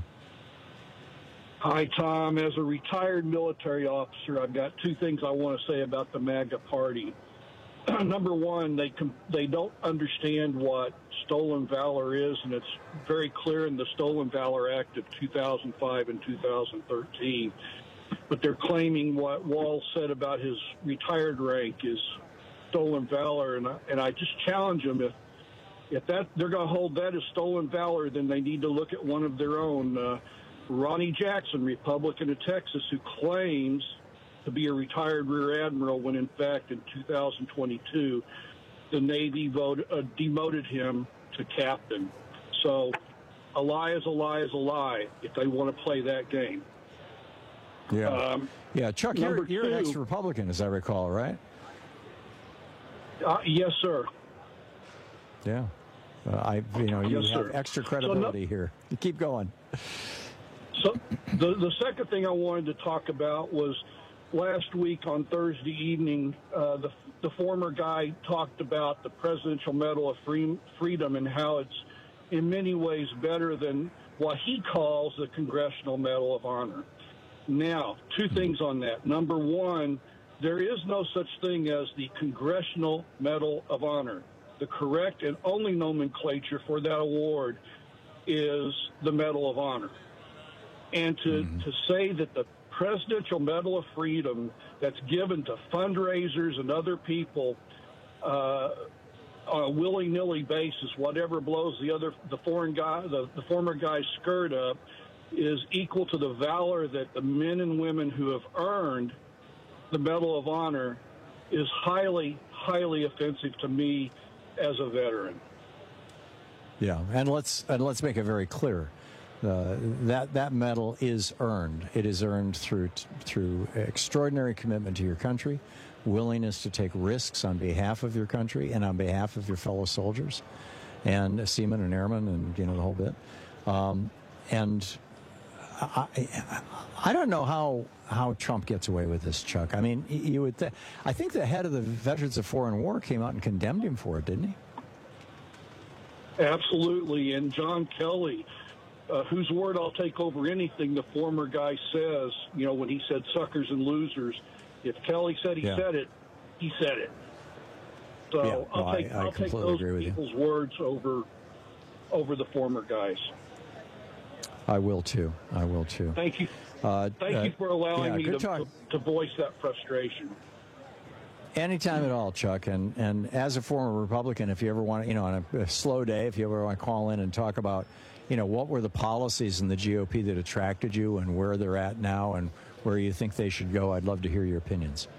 Speaker 23: Hi, Tom. As a retired military officer, I've got two things I want to say about the MAGA party. Number one, they com- they don't understand what stolen valor is, and it's very clear in the Stolen Valor Act of two thousand five and two thousand thirteen. But they're claiming what Wall said about his retired rank is stolen valor, and I, and I just challenge them, if if that they're going to hold that as stolen valor, then they need to look at one of their own. Uh, Ronnie Jackson, Republican of Texas, who claims to be a retired rear admiral when in fact in two thousand twenty-two the Navy voted, uh, demoted him to captain. So a lie is a lie is a lie if they want to play that game.
Speaker 19: Yeah,
Speaker 23: um,
Speaker 19: yeah. Chuck, you're, you're
Speaker 23: two,
Speaker 19: an ex-Republican, as I recall, right?
Speaker 23: Uh, yes, sir.
Speaker 19: Yeah. Uh, I, you know, you
Speaker 23: yes,
Speaker 19: have
Speaker 23: sir.
Speaker 19: extra credibility so no, here. You keep going.
Speaker 23: So the the second thing I wanted to talk about was last week on Thursday evening, uh, the the former guy talked about the Presidential Medal of Free, Freedom and how it's in many ways better than what he calls the Congressional Medal of Honor. Now, two things on that. Number one, there is no such thing as the Congressional Medal of Honor. The correct and only nomenclature for that award is the Medal of Honor. And to, mm-hmm. to say that the Presidential Medal of Freedom that's given to fundraisers and other people uh, on a willy-nilly basis, whatever blows the other, the foreign guy, the, the former guy's skirt up, is equal to the valor that the men and women who have earned the Medal of Honor is highly, highly offensive to me as a veteran.
Speaker 19: Yeah, and let's and let's make it very clear. Uh, that that medal is earned. It is earned through through extraordinary commitment to your country, willingness to take risks on behalf of your country and on behalf of your fellow soldiers, and seamen and airmen, and you know the whole bit. Um, and I, I don't know how how Trump gets away with this, Chuck. I mean, you would. Th- I think the head of the Veterans of Foreign War came out and condemned him for it, didn't he?
Speaker 23: Absolutely, and John Kelly, uh, whose word I'll take over anything the former guy says, you know, when he said suckers and losers, if Kelly said he yeah. said it, he said it. So
Speaker 19: yeah, no,
Speaker 23: I'll take,
Speaker 19: I, I
Speaker 23: I'll take those people's
Speaker 19: you.
Speaker 23: words over over the former guys.
Speaker 19: I will, too. I will, too.
Speaker 23: Thank you.
Speaker 19: Uh,
Speaker 23: Thank
Speaker 19: uh,
Speaker 23: you for allowing
Speaker 19: yeah,
Speaker 23: me to,
Speaker 19: to,
Speaker 23: to voice that frustration.
Speaker 19: Anytime at all, Chuck. And and as a former Republican, if you ever want to, you know, on a, a slow day, if you ever want to call in and talk about, you know, what were the policies in the G O P that attracted you and where they're at now and where you think they should go, I'd love to hear your opinions.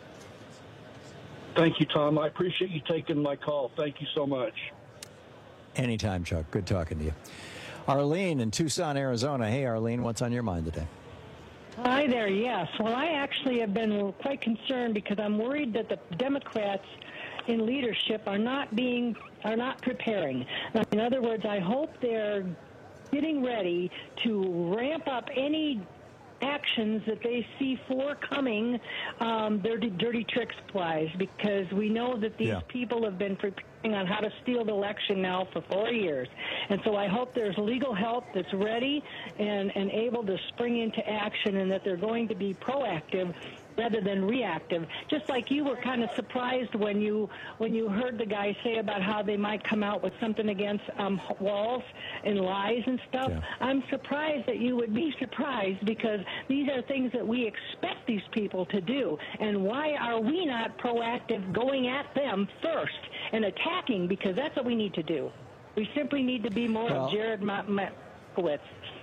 Speaker 23: Thank you, Tom. I appreciate you taking my call. Thank you so much.
Speaker 19: Anytime, Chuck. Good talking to you. Arlene in Tucson, Arizona. Hey, Arlene, what's on your mind today?
Speaker 3: Hi there, yes. Well, I actually have been quite concerned because I'm worried that the Democrats in leadership are not being, are not preparing. In other words, I hope they're getting ready to ramp up any actions that they see forthcoming, um, dirty, dirty tricks wise, because we know that these
Speaker 4: yeah.
Speaker 3: people have been preparing on how to steal the election now for four years. And so I hope there's legal help that's ready and, and able to spring into action, and that they're going to be proactive rather than reactive. Just like you were kind of surprised when you when you heard the guy say about how they might come out with something against um, walls and lies and stuff.
Speaker 19: Yeah.
Speaker 3: I'm surprised that you would be surprised, because these are things that we expect these people to do. And why are we not proactive going at them first and attacking? Because that's what we need to do. We simply need to be more
Speaker 19: well,
Speaker 3: of Jared Markowitz.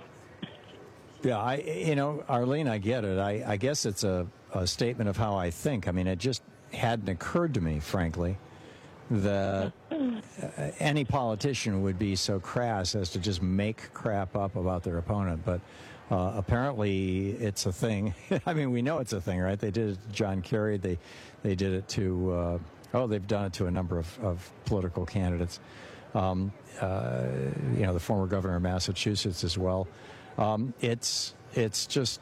Speaker 19: Yeah, I, you know, Arlene, I get it. I, I guess it's a, a statement of how I think. I mean, it just hadn't occurred to me, frankly, that uh, any politician would be so crass as to just make crap up about their opponent. But uh, apparently it's a thing. I mean, we know it's a thing, right? They did it to John Kerry. They, they did it to, uh, oh, they've done it to a number of, of political candidates. Um, uh, you know, the former governor of Massachusetts as well. Um, it's it's just,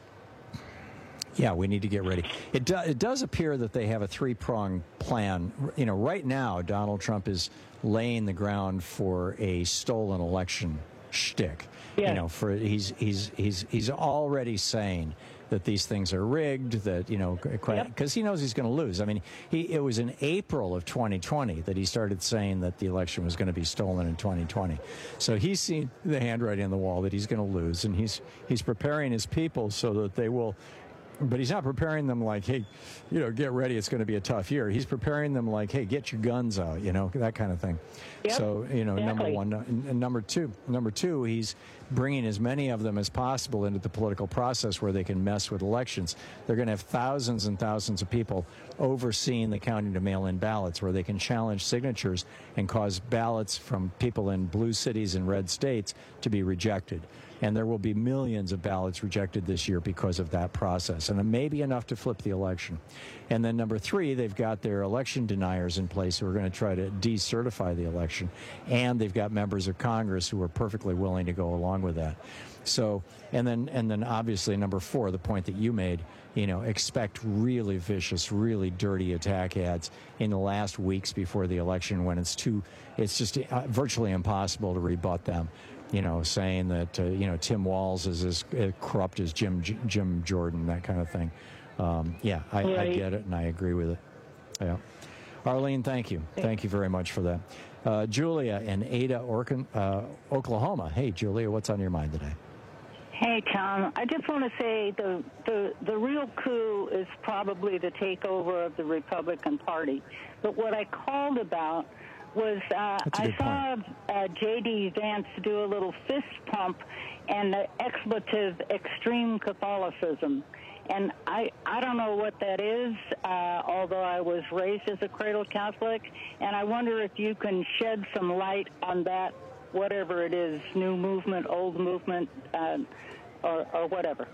Speaker 19: yeah, we need to get ready. It, do, it does appear that they have a three-pronged plan. You know, right now, Donald Trump is laying the ground for a stolen election shtick.
Speaker 3: Yeah.
Speaker 19: You know, for he's he's he's he's already saying that these things are rigged, that, you know, because yep. he knows he's going to lose. I mean, he it was in April of twenty twenty that he started saying that the election was going to be stolen in twenty twenty. So he's seen the handwriting on the wall that he's going to lose, and he's he's preparing his people so that they will. But he's not preparing them like, hey, you know, get ready, it's going to be a tough year. He's preparing them like, hey, get your guns out, you know, that kind of thing.
Speaker 3: Yep,
Speaker 19: so, you know,
Speaker 3: exactly.
Speaker 19: number one. And number two, number two, he's bringing as many of them as possible into the political process where they can mess with elections. They're going to have thousands and thousands of people overseeing the counting of mail-in ballots, where they can challenge signatures and cause ballots from people in blue cities and red states to be rejected. And there will be millions of ballots rejected this year because of that process. And it may be enough to flip the election. And then number three, they've got their election deniers in place who are going to try to decertify the election. And they've got members of Congress who are perfectly willing to go along with that. So, and then, and then obviously number four, the point that you made, you know, expect really vicious, really dirty attack ads in the last weeks before the election, when it's too, it's just uh, virtually impossible to rebut them. You know, saying that, uh, you know, Tim Walz is as corrupt as Jim Jim Jordan, that kind of thing. Um, yeah, I,
Speaker 3: right.
Speaker 19: I get it, and I agree with it. Yeah. Arlene, thank you. Thank you very much for that. Uh, Julia in Ada, Orkin, uh, Oklahoma. Hey, Julia, what's on your mind today?
Speaker 4: Hey, Tom. I just want to say the, the, the real coup is probably the takeover of the Republican Party. But what I called about was uh, I saw uh, J D Vance do a little fist pump and the expletive extreme Catholicism. And I, I don't know what that is, uh, although I was raised as a cradle Catholic, and I wonder if you can shed some light on that, whatever it is, new movement, old movement, uh, or, or whatever.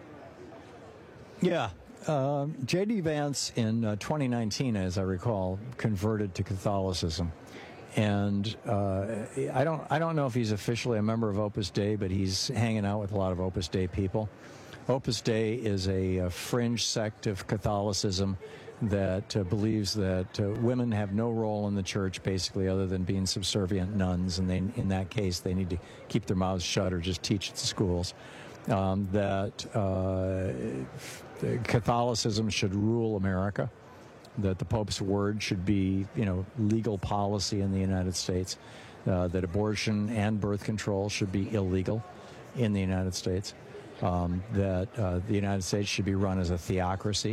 Speaker 19: Yeah. Uh, J D Vance in uh, twenty nineteen, as I recall, converted to Catholicism. And uh, I don't I don't know if he's officially a member of Opus Dei, but he's hanging out with a lot of Opus Dei people. Opus Dei is a, a fringe sect of Catholicism that uh, believes that uh, women have no role in the church, basically, other than being subservient nuns. And they, in that case, they need to keep their mouths shut or just teach at the schools. Um, that uh, Catholicism should rule America. That the Pope's word should be, you know, legal policy in the United States, uh, that abortion and birth control should be illegal in the United States, um, that uh, the United States should be run as a theocracy,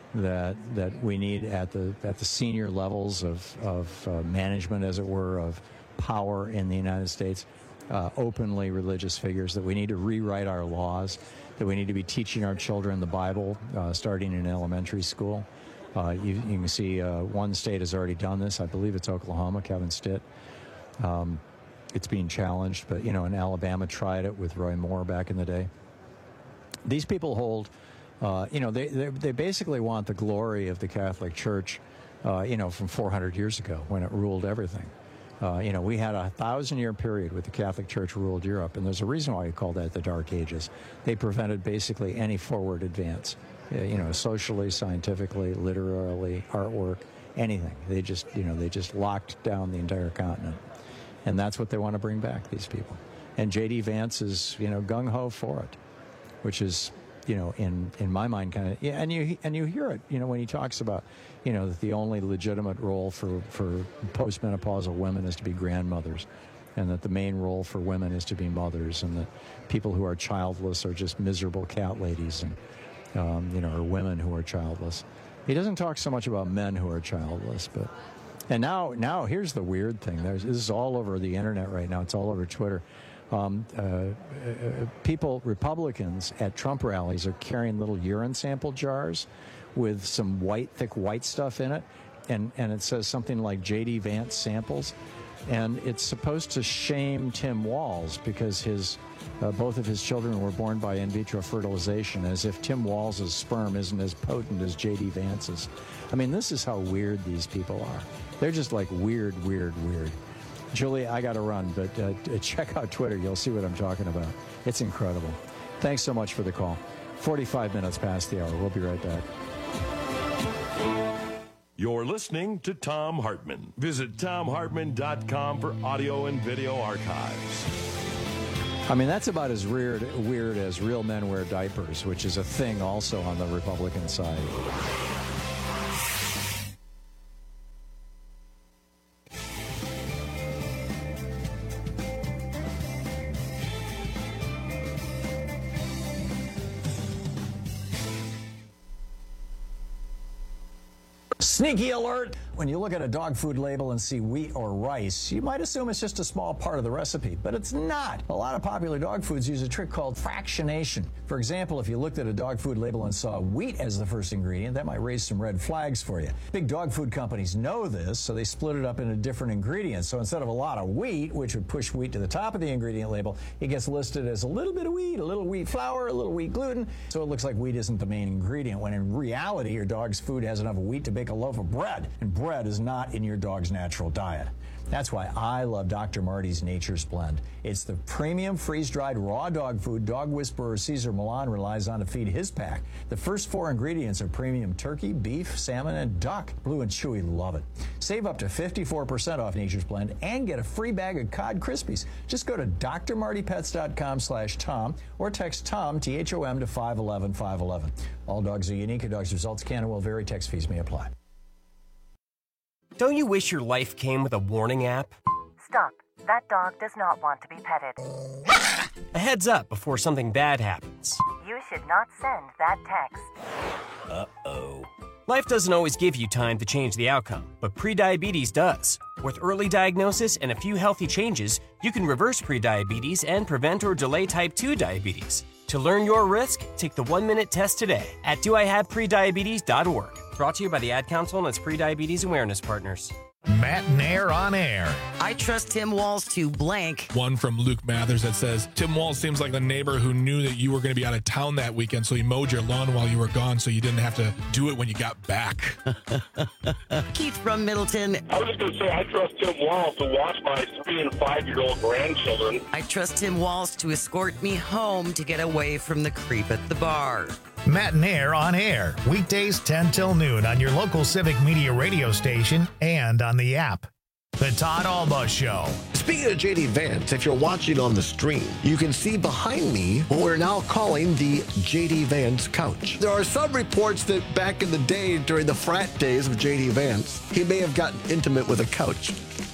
Speaker 19: that that we need at the at the senior levels of of uh, management, as it were, of power in the United States, uh, openly religious figures, that we need to rewrite our laws, that we need to be teaching our children the Bible uh, starting in elementary school. Uh, you, you can see uh, one state has already done this. I believe it's Oklahoma, Kevin Stitt. Um, it's being challenged, but, you know, in Alabama tried it with Roy Moore back in the day. These people hold, uh, you know, they, they they basically want the glory of the Catholic Church, uh, you know, from four hundred years ago when it ruled everything. Uh, you know, we had a thousand-year period with the Catholic Church ruled Europe, and there's a reason why we call that the Dark Ages. They prevented basically any forward advance, uh, you know, socially, scientifically, literarily, artwork, anything. They just, you know, they just locked down the entire continent. And that's what they want to bring back, these people. And J D Vance is, you know, gung-ho for it, which is, you know, in, in my mind kind of, yeah, and you and you hear it, you know, when he talks about, you know, that the only legitimate role for, for postmenopausal women is to be grandmothers, and that the main role for women is to be mothers, and that people who are childless are just miserable cat ladies, and, um, you know, or women who are childless. He doesn't talk so much about men who are childless, but... And now, now here's the weird thing. There's, this is all over the internet right now. It's all over Twitter. Um, uh, uh, people, Republicans at Trump rallies are carrying little urine sample jars with some white, thick white stuff in it, and, and it says something like J D Vance samples. And it's supposed to shame Tim Walz because his uh, both of his children were born by in vitro fertilization, as if Tim Walz's sperm isn't as potent as J D Vance's. I mean, this is how weird these people are. They're just like weird, weird, weird. Julie, I got to run, but uh, check out Twitter. You'll see what I'm talking about. It's incredible. Thanks so much for the call. forty-five minutes past the hour. We'll be right back.
Speaker 6: You're listening to Thom Hartmann. Visit Thom Hartmann dot com for audio and video archives.
Speaker 19: I mean, that's about as weird, weird as real men wear diapers, which is a thing also on the Republican side. Sneaky alert! When you look at a dog food label and see wheat or rice, you might assume it's just a small part of the recipe, but it's not. A lot of popular dog foods use a trick called fractionation. For example, if you looked at a dog food label and saw wheat as the first ingredient, that might raise some red flags for you. Big dog food companies know this, so they split it up into different ingredients. So instead of a lot of wheat, which would push wheat to the top of the ingredient label, it gets listed as a little bit of wheat, a little wheat flour, a little wheat gluten, so it looks like wheat isn't the main ingredient, when in reality, your dog's food has enough wheat to bake a loaf of bread, and bread is not in your dog's natural diet. That's why I love Doctor Marty's Nature's Blend. It's the premium freeze-dried raw dog food Dog Whisperer Cesar Millan relies on to feed his pack. The first four ingredients are premium turkey, beef, salmon, and duck. Blue and Chewy love it. Save up to fifty-four percent off Nature's Blend and get a free bag of Cod Krispies. Just go to D R marty pets dot com slash Tom or text Tom, T H O M, to five one one five one one. All dogs are unique. A dog's results can and will vary. Text fees may apply.
Speaker 8: Don't you wish your life came with a warning app?
Speaker 9: Stop. That dog does not want to be petted.
Speaker 8: A heads up before something bad happens.
Speaker 9: You should not send that text.
Speaker 8: Uh-oh. Life doesn't always give you time to change the outcome, but prediabetes does. With early diagnosis and a few healthy changes, you can reverse prediabetes and prevent or delay type two diabetes. To learn your risk, take the one-minute test today at do I have prediabetes dot org. Brought to you by the Ad Council and its Prediabetes Awareness Partners.
Speaker 1: Matt Nair on air.
Speaker 10: I trust Tim Walz to blank.
Speaker 18: One from Luke Mathers that says, Tim Walz seems like the neighbor who knew that you were going to be out of town that weekend, so he mowed your lawn while you were gone so you didn't have to do it when you got back.
Speaker 10: Keith from Middleton.
Speaker 24: I was just going to say, I trust Tim Walz to watch my three and five-year-old grandchildren.
Speaker 10: I trust Tim Walz to escort me home to get away from the creep at the bar.
Speaker 1: Matt Nair on air, weekdays ten till noon on your local Civic Media radio station and on the app. The Todd Alba Show.
Speaker 22: Speaking of J D Vance, if you're watching on the stream, you can see behind me what we're now calling the J D Vance couch. There are some reports that back in the day, during the frat days of J D Vance, he may have gotten intimate with a couch.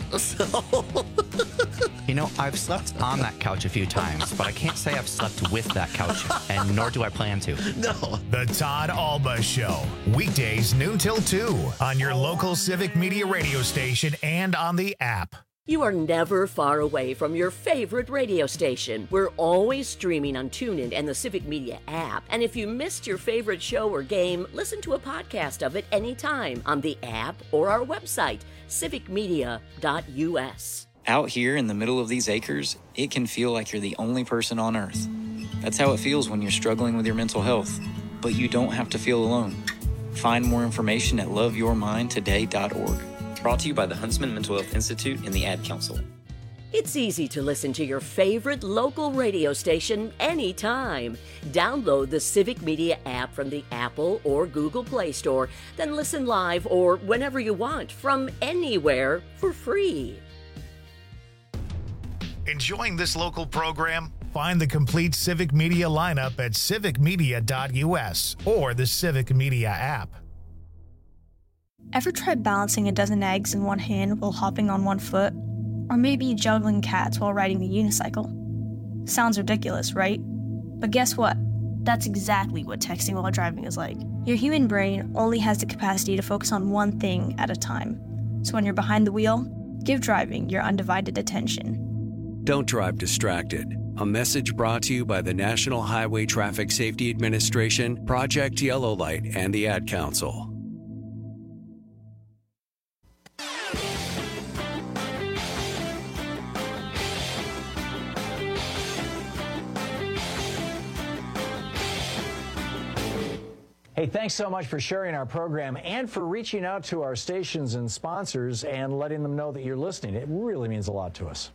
Speaker 11: So, you know, I've slept on that couch a few times, but I can't say I've slept with that couch, and nor do I plan to.
Speaker 22: No.
Speaker 1: The Todd Alba Show, weekdays noon till two on your local Civic Media radio station and on the app.
Speaker 2: You are never far away from your favorite radio station. We're always streaming on TuneIn and the Civic Media app. And if you missed your favorite show or game, listen to a podcast of it anytime on the app or our website, civic media dot u s.
Speaker 12: Out here in the middle of these acres, it can feel like you're the only person on Earth. That's how it feels when you're struggling with your mental health. But you don't have to feel alone. Find more information at love your mind today dot org. Brought to you by the Huntsman Mental Health Institute and the Ad Council.
Speaker 2: It's easy to listen to your favorite local radio station anytime. Download the Civic Media app from the Apple or Google Play Store, then listen live or whenever you want from anywhere for free.
Speaker 1: Enjoying this local program? Find the complete Civic Media lineup at civic media dot u s or the Civic Media app.
Speaker 13: Ever tried balancing a dozen eggs in one hand while hopping on one foot? Or maybe juggling cats while riding a unicycle? Sounds ridiculous, right? But guess what? That's exactly what texting while driving is like. Your human brain only has the capacity to focus on one thing at a time. So when you're behind the wheel, give driving your undivided attention.
Speaker 14: Don't drive distracted. A message brought to you by the National Highway Traffic Safety Administration, Project Yellow Light, and the Ad Council.
Speaker 19: Hey, thanks so much for sharing our program and for reaching out to our stations and sponsors and letting them know that you're listening. It really means a lot to us.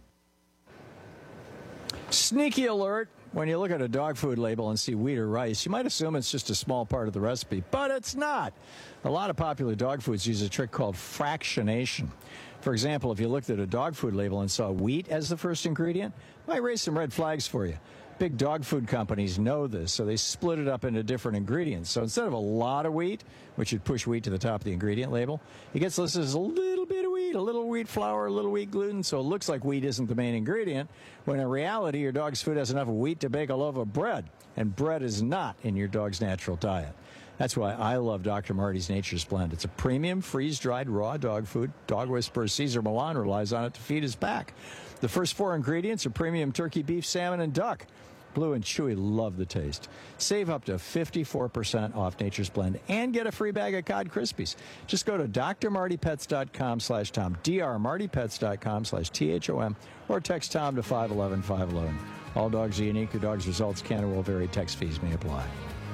Speaker 19: Sneaky alert. When you look at a dog food label and see wheat or rice, you might assume it's just a small part of the recipe, but it's not. A lot of popular dog foods use a trick called fractionation. For example, if you looked at a dog food label and saw wheat as the first ingredient, it might raise some red flags for you. Big dog food companies know this, so they split it up into different ingredients. So instead of a lot of wheat, which would push wheat to the top of the ingredient label, it gets listed as a little bit of wheat, a little wheat flour, a little wheat gluten, so it looks like wheat isn't the main ingredient, when in reality your dog's food has enough wheat to bake a loaf of bread, and bread is not in your dog's natural diet. That's why I love Doctor Marty's Nature's Blend. It's a premium, freeze-dried, raw dog food. Dog whisperer Cesar Millan relies on it to feed his pack. The first four ingredients are premium turkey, beef, salmon, and duck. Blue and Chewy love the taste. Save up to fifty-four percent off Nature's Blend and get a free bag of Cod Krispies. Just go to d r marty pets dot com slash tom, d r marty pets dot com slash T H O M, or text Tom to five one one five one one. All dogs are unique. Your dog's results can and will vary. Text fees may apply.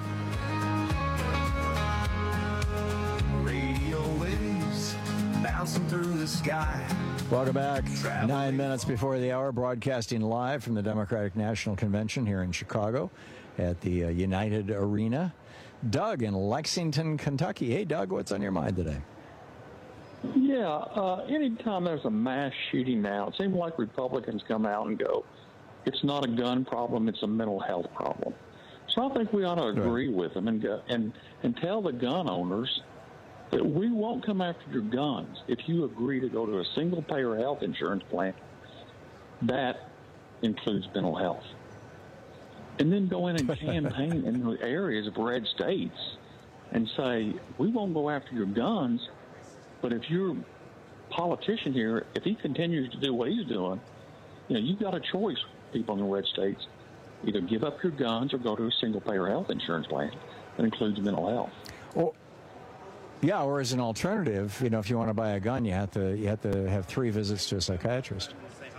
Speaker 5: Radio waves bouncing through the sky.
Speaker 19: Welcome back. Nine minutes before the hour, broadcasting live from the Democratic National Convention here in Chicago at the uh, United Arena. Doug in Lexington, Kentucky. Hey, Doug, what's on your mind today?
Speaker 15: Yeah, uh, anytime there's a mass shooting now, it seems like Republicans come out and go, it's not a gun problem, it's a mental health problem. So I think we ought to agree right. with them and, go, and, and tell the gun owners that we won't come after your guns if you agree to go to a single-payer health insurance plan that includes mental health. And then go in and campaign in the areas of red states and say, we won't go after your guns, but if your politician here, if he continues to do what he's doing, you know, you've got a choice, people in the red states. Either give up your guns or go to a single-payer health insurance plan that includes mental health.
Speaker 19: Well, yeah, or as an alternative, you know, if you want to buy a gun, you have to you have to have three visits to a psychiatrist.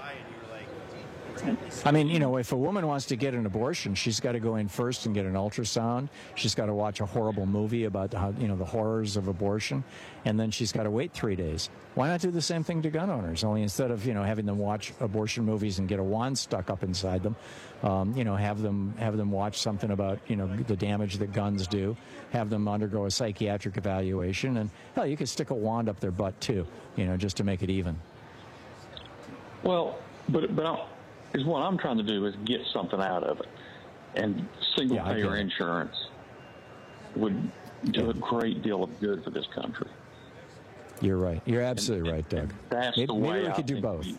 Speaker 19: I mean, you know, if a woman wants to get an abortion, she's got to go in first and get an ultrasound. She's got to watch a horrible movie about how, you know, the horrors of abortion, and then she's got to wait three days. Why not do the same thing to gun owners? Only instead of, you know, having them watch abortion movies and get a wand stuck up inside them, um, you know, have them have them watch something about, you know, the damage that guns do. Have them undergo a psychiatric evaluation, and hell, you could stick a wand up their butt too, you know, just to make it even.
Speaker 15: Well, but but. I'll is what I'm trying to do is get something out of it. And single-payer yeah, insurance would do a great deal of good for this country.
Speaker 19: You're right. You're absolutely right, Doug.
Speaker 15: That's
Speaker 19: maybe,
Speaker 15: the way
Speaker 19: maybe we
Speaker 15: I
Speaker 19: could do
Speaker 15: think
Speaker 19: both.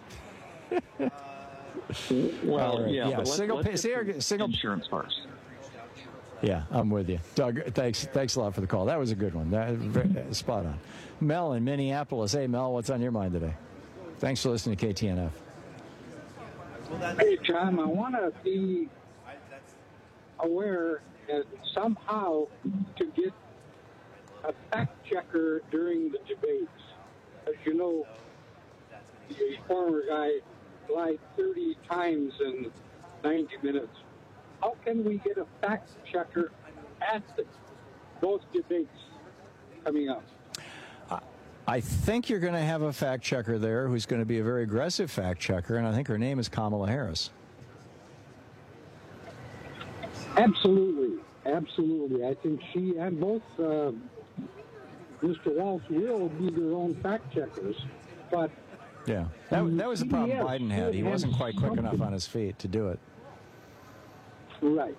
Speaker 15: Well,
Speaker 19: right.
Speaker 15: yeah,
Speaker 19: yeah.
Speaker 15: but
Speaker 19: Single,
Speaker 15: let's,
Speaker 19: pay,
Speaker 15: let's
Speaker 19: single, single
Speaker 15: insurance first.
Speaker 19: Yeah, I'm with you, Doug. Thanks, thanks a lot for the call. That was a good one. That very, spot on. Mel in Minneapolis. Hey, Mel, what's on your mind today? Thanks for listening to K T N F.
Speaker 7: Hey, Tom, I want to be aware that somehow to get a fact checker during the debates. As you know, the former guy lied thirty times in ninety minutes. How can we get a fact checker at the, those debates coming up?
Speaker 19: I think you're going to have a fact checker there who's going to be a very aggressive fact checker, and I think her name is Kamala Harris.
Speaker 7: Absolutely. Absolutely. I think she and both uh, Mister Walsh will be their own fact checkers. But
Speaker 19: yeah, that, that was the problem
Speaker 7: C B S
Speaker 19: Biden had. He wasn't quite quick
Speaker 7: something.
Speaker 19: enough on his feet to do it.
Speaker 7: Right.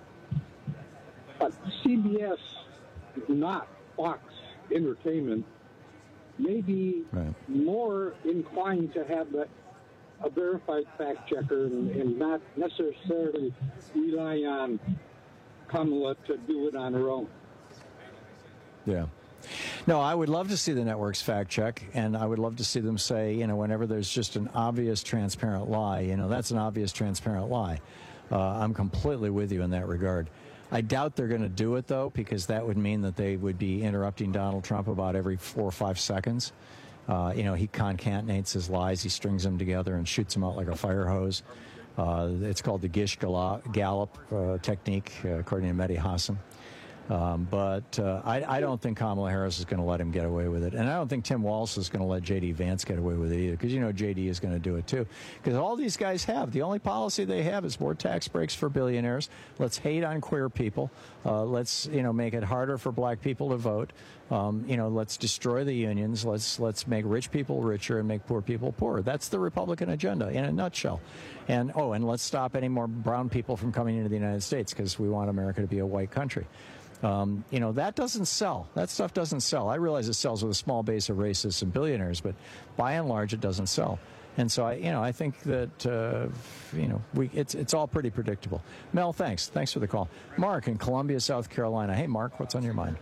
Speaker 7: But C B S, not Fox Entertainment, may be
Speaker 19: right.
Speaker 7: more inclined to have a, a verified fact checker and, and not necessarily rely on Kamala to do it on her own.
Speaker 19: Yeah. No, I would love to see the networks fact check, and I would love to see them say, you know, whenever there's just an obvious, transparent lie, you know, that's an obvious, transparent lie. Uh, I'm completely with you in that regard. I doubt they're going to do it, though, because that would mean that they would be interrupting Donald Trump about every four or five seconds. Uh, you know, he concatenates his lies, he strings them together and shoots them out like a fire hose. Uh, it's called the Gish Gallop uh, technique, uh, according to Mehdi Hassan. Um, but uh, I, I don't think Kamala Harris is going to let him get away with it. And I don't think Tim Walz is going to let J D Vance get away with it either, because you know J D is going to do it too. Because all these guys have, the only policy they have is more tax breaks for billionaires. Let's hate on queer people. Uh, let's, you know, make it harder for black people to vote. Um, you know, let's destroy the unions. Let's let's make rich people richer and make poor people poorer. That's the Republican agenda in a nutshell. And, oh, and let's stop any more brown people from coming into the United States because we want America to be a white country. Um, you know, that doesn't sell. That stuff doesn't sell. I realize it sells with a small base of racists and billionaires, but by and large, it doesn't sell. And so, I, you know, I think that, uh, you know, we it's it's all pretty predictable. Mel, thanks. Thanks for the call. Mark in Columbia, South Carolina. Hey, Mark, what's on your mind?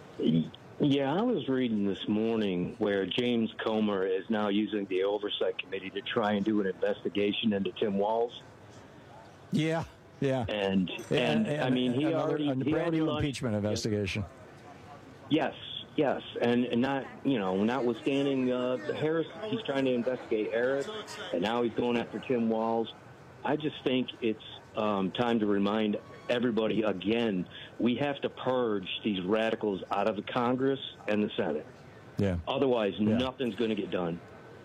Speaker 16: Yeah, I was reading this morning where James Comer is now using the Oversight Committee to try and do an investigation into Tim Walz.
Speaker 19: Yeah. Yeah,
Speaker 16: and and, and I mean he
Speaker 19: another,
Speaker 16: already
Speaker 19: a
Speaker 16: he
Speaker 19: brand
Speaker 16: already
Speaker 19: new
Speaker 16: launched,
Speaker 19: impeachment investigation.
Speaker 16: Yes, yes, and, and not you know notwithstanding uh, Harris, he's trying to investigate Harris, and now he's going after Tim Walz. I just think it's um, time to remind everybody again: we have to purge these radicals out of the Congress and the Senate.
Speaker 19: Yeah.
Speaker 16: Otherwise,
Speaker 19: yeah.
Speaker 16: nothing's going to get done.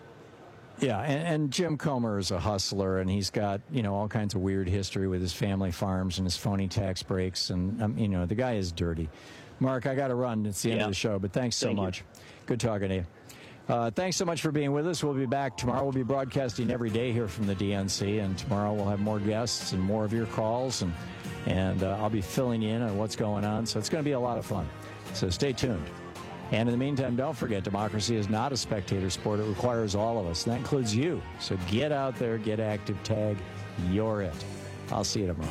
Speaker 19: Yeah, and, and Jim Comer is a hustler, and he's got, you know, all kinds of weird history with his family farms and his phony tax breaks, and, um, you know, the guy is dirty. Mark, I got to run. It's the end
Speaker 16: yeah.
Speaker 19: of the show, but thanks so
Speaker 16: Thank
Speaker 19: much.
Speaker 16: You.
Speaker 19: Good talking to you. Uh, thanks so much for being with us. We'll be back tomorrow. We'll be broadcasting every day here from the D N C, and tomorrow we'll have more guests and more of your calls, and, and uh, I'll be filling you in on what's going on, so it's going to be a lot of fun. So stay tuned. And in the meantime, don't forget, democracy is not a spectator sport. It requires all of us. And that includes you. So get out there, get active, tag, you're it. I'll see you tomorrow.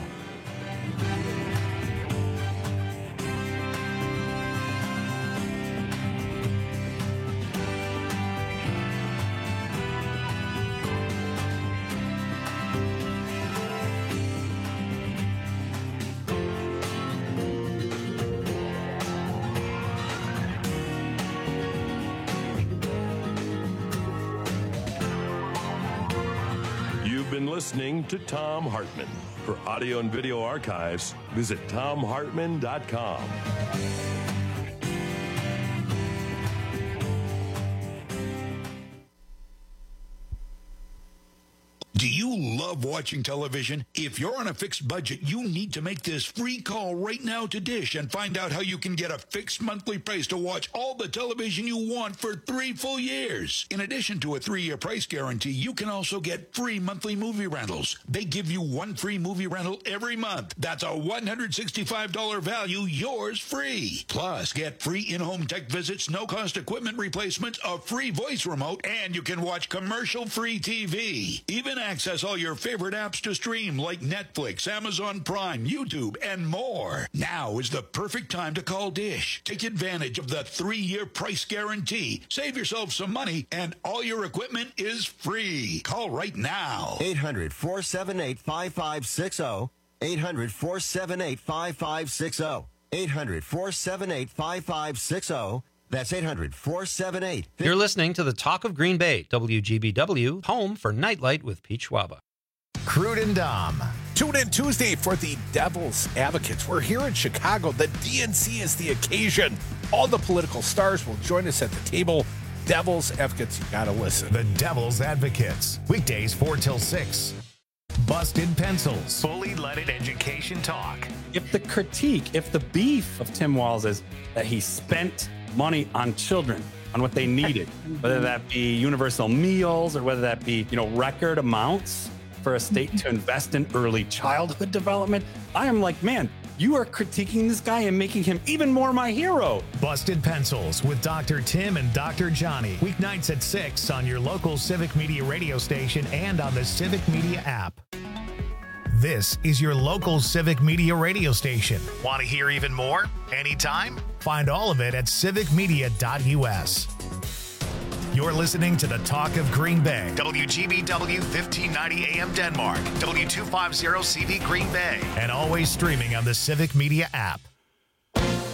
Speaker 6: Listening to Thom Hartmann. For audio and video archives, visit thom hartmann dot com.
Speaker 17: Do you love watching television? If you're on a fixed budget, you need to make this free call right now to Dish and find out how you can get a fixed monthly price to watch all the television you want for three full years. In addition to a three-year price guarantee, you can also get free monthly movie rentals. They give you one free movie rental every month. That's a one hundred sixty-five dollars value, yours free. Plus, get free in-home tech visits, no-cost equipment replacements, a free voice remote, and you can watch commercial-free T V. Even access all your favorite apps to stream like Netflix, Amazon Prime, YouTube, and more. Now is the perfect time to call Dish. Take advantage of the three-year price guarantee. Save yourself some money, and all your equipment is free. Call right now.
Speaker 20: eight hundred, four seven eight, five five six zero. eight hundred, four seven eight, five five six zero. eight hundred, four seven eight, five five six zero. That's eight hundred, four seven eight.
Speaker 21: You're listening to the Talk of Green Bay, W G B W, home for Nightlight with Pete Schwaba.
Speaker 1: Crude and Dom.
Speaker 23: Tune in Tuesday for the Devil's Advocates. We're here in Chicago. The D N C is the occasion. All the political stars will join us at the table. Devil's Advocates, you gotta listen.
Speaker 1: The Devil's Advocates. Weekdays four till six. Busted Pencils. Fully leaded education talk.
Speaker 25: If the critique, if the beef of Tim Walz is that he spent money on children, on what they needed, whether that be universal meals or whether that be, you know, record amounts for a state to invest in early childhood development, I am like, man, you are critiquing this guy and making him even more my hero.
Speaker 1: Busted Pencils with Doctor Tim and Doctor Johnny. Weeknights at six on your local Civic Media radio station and on the Civic Media app. This is your local Civic Media radio station. Want to hear even more? Anytime? Find all of it at civic media dot u s. You're listening to the Talk of Green Bay. W G B W fifteen ninety A M Denmark. W two fifty C V Green Bay. And always streaming on the Civic Media app.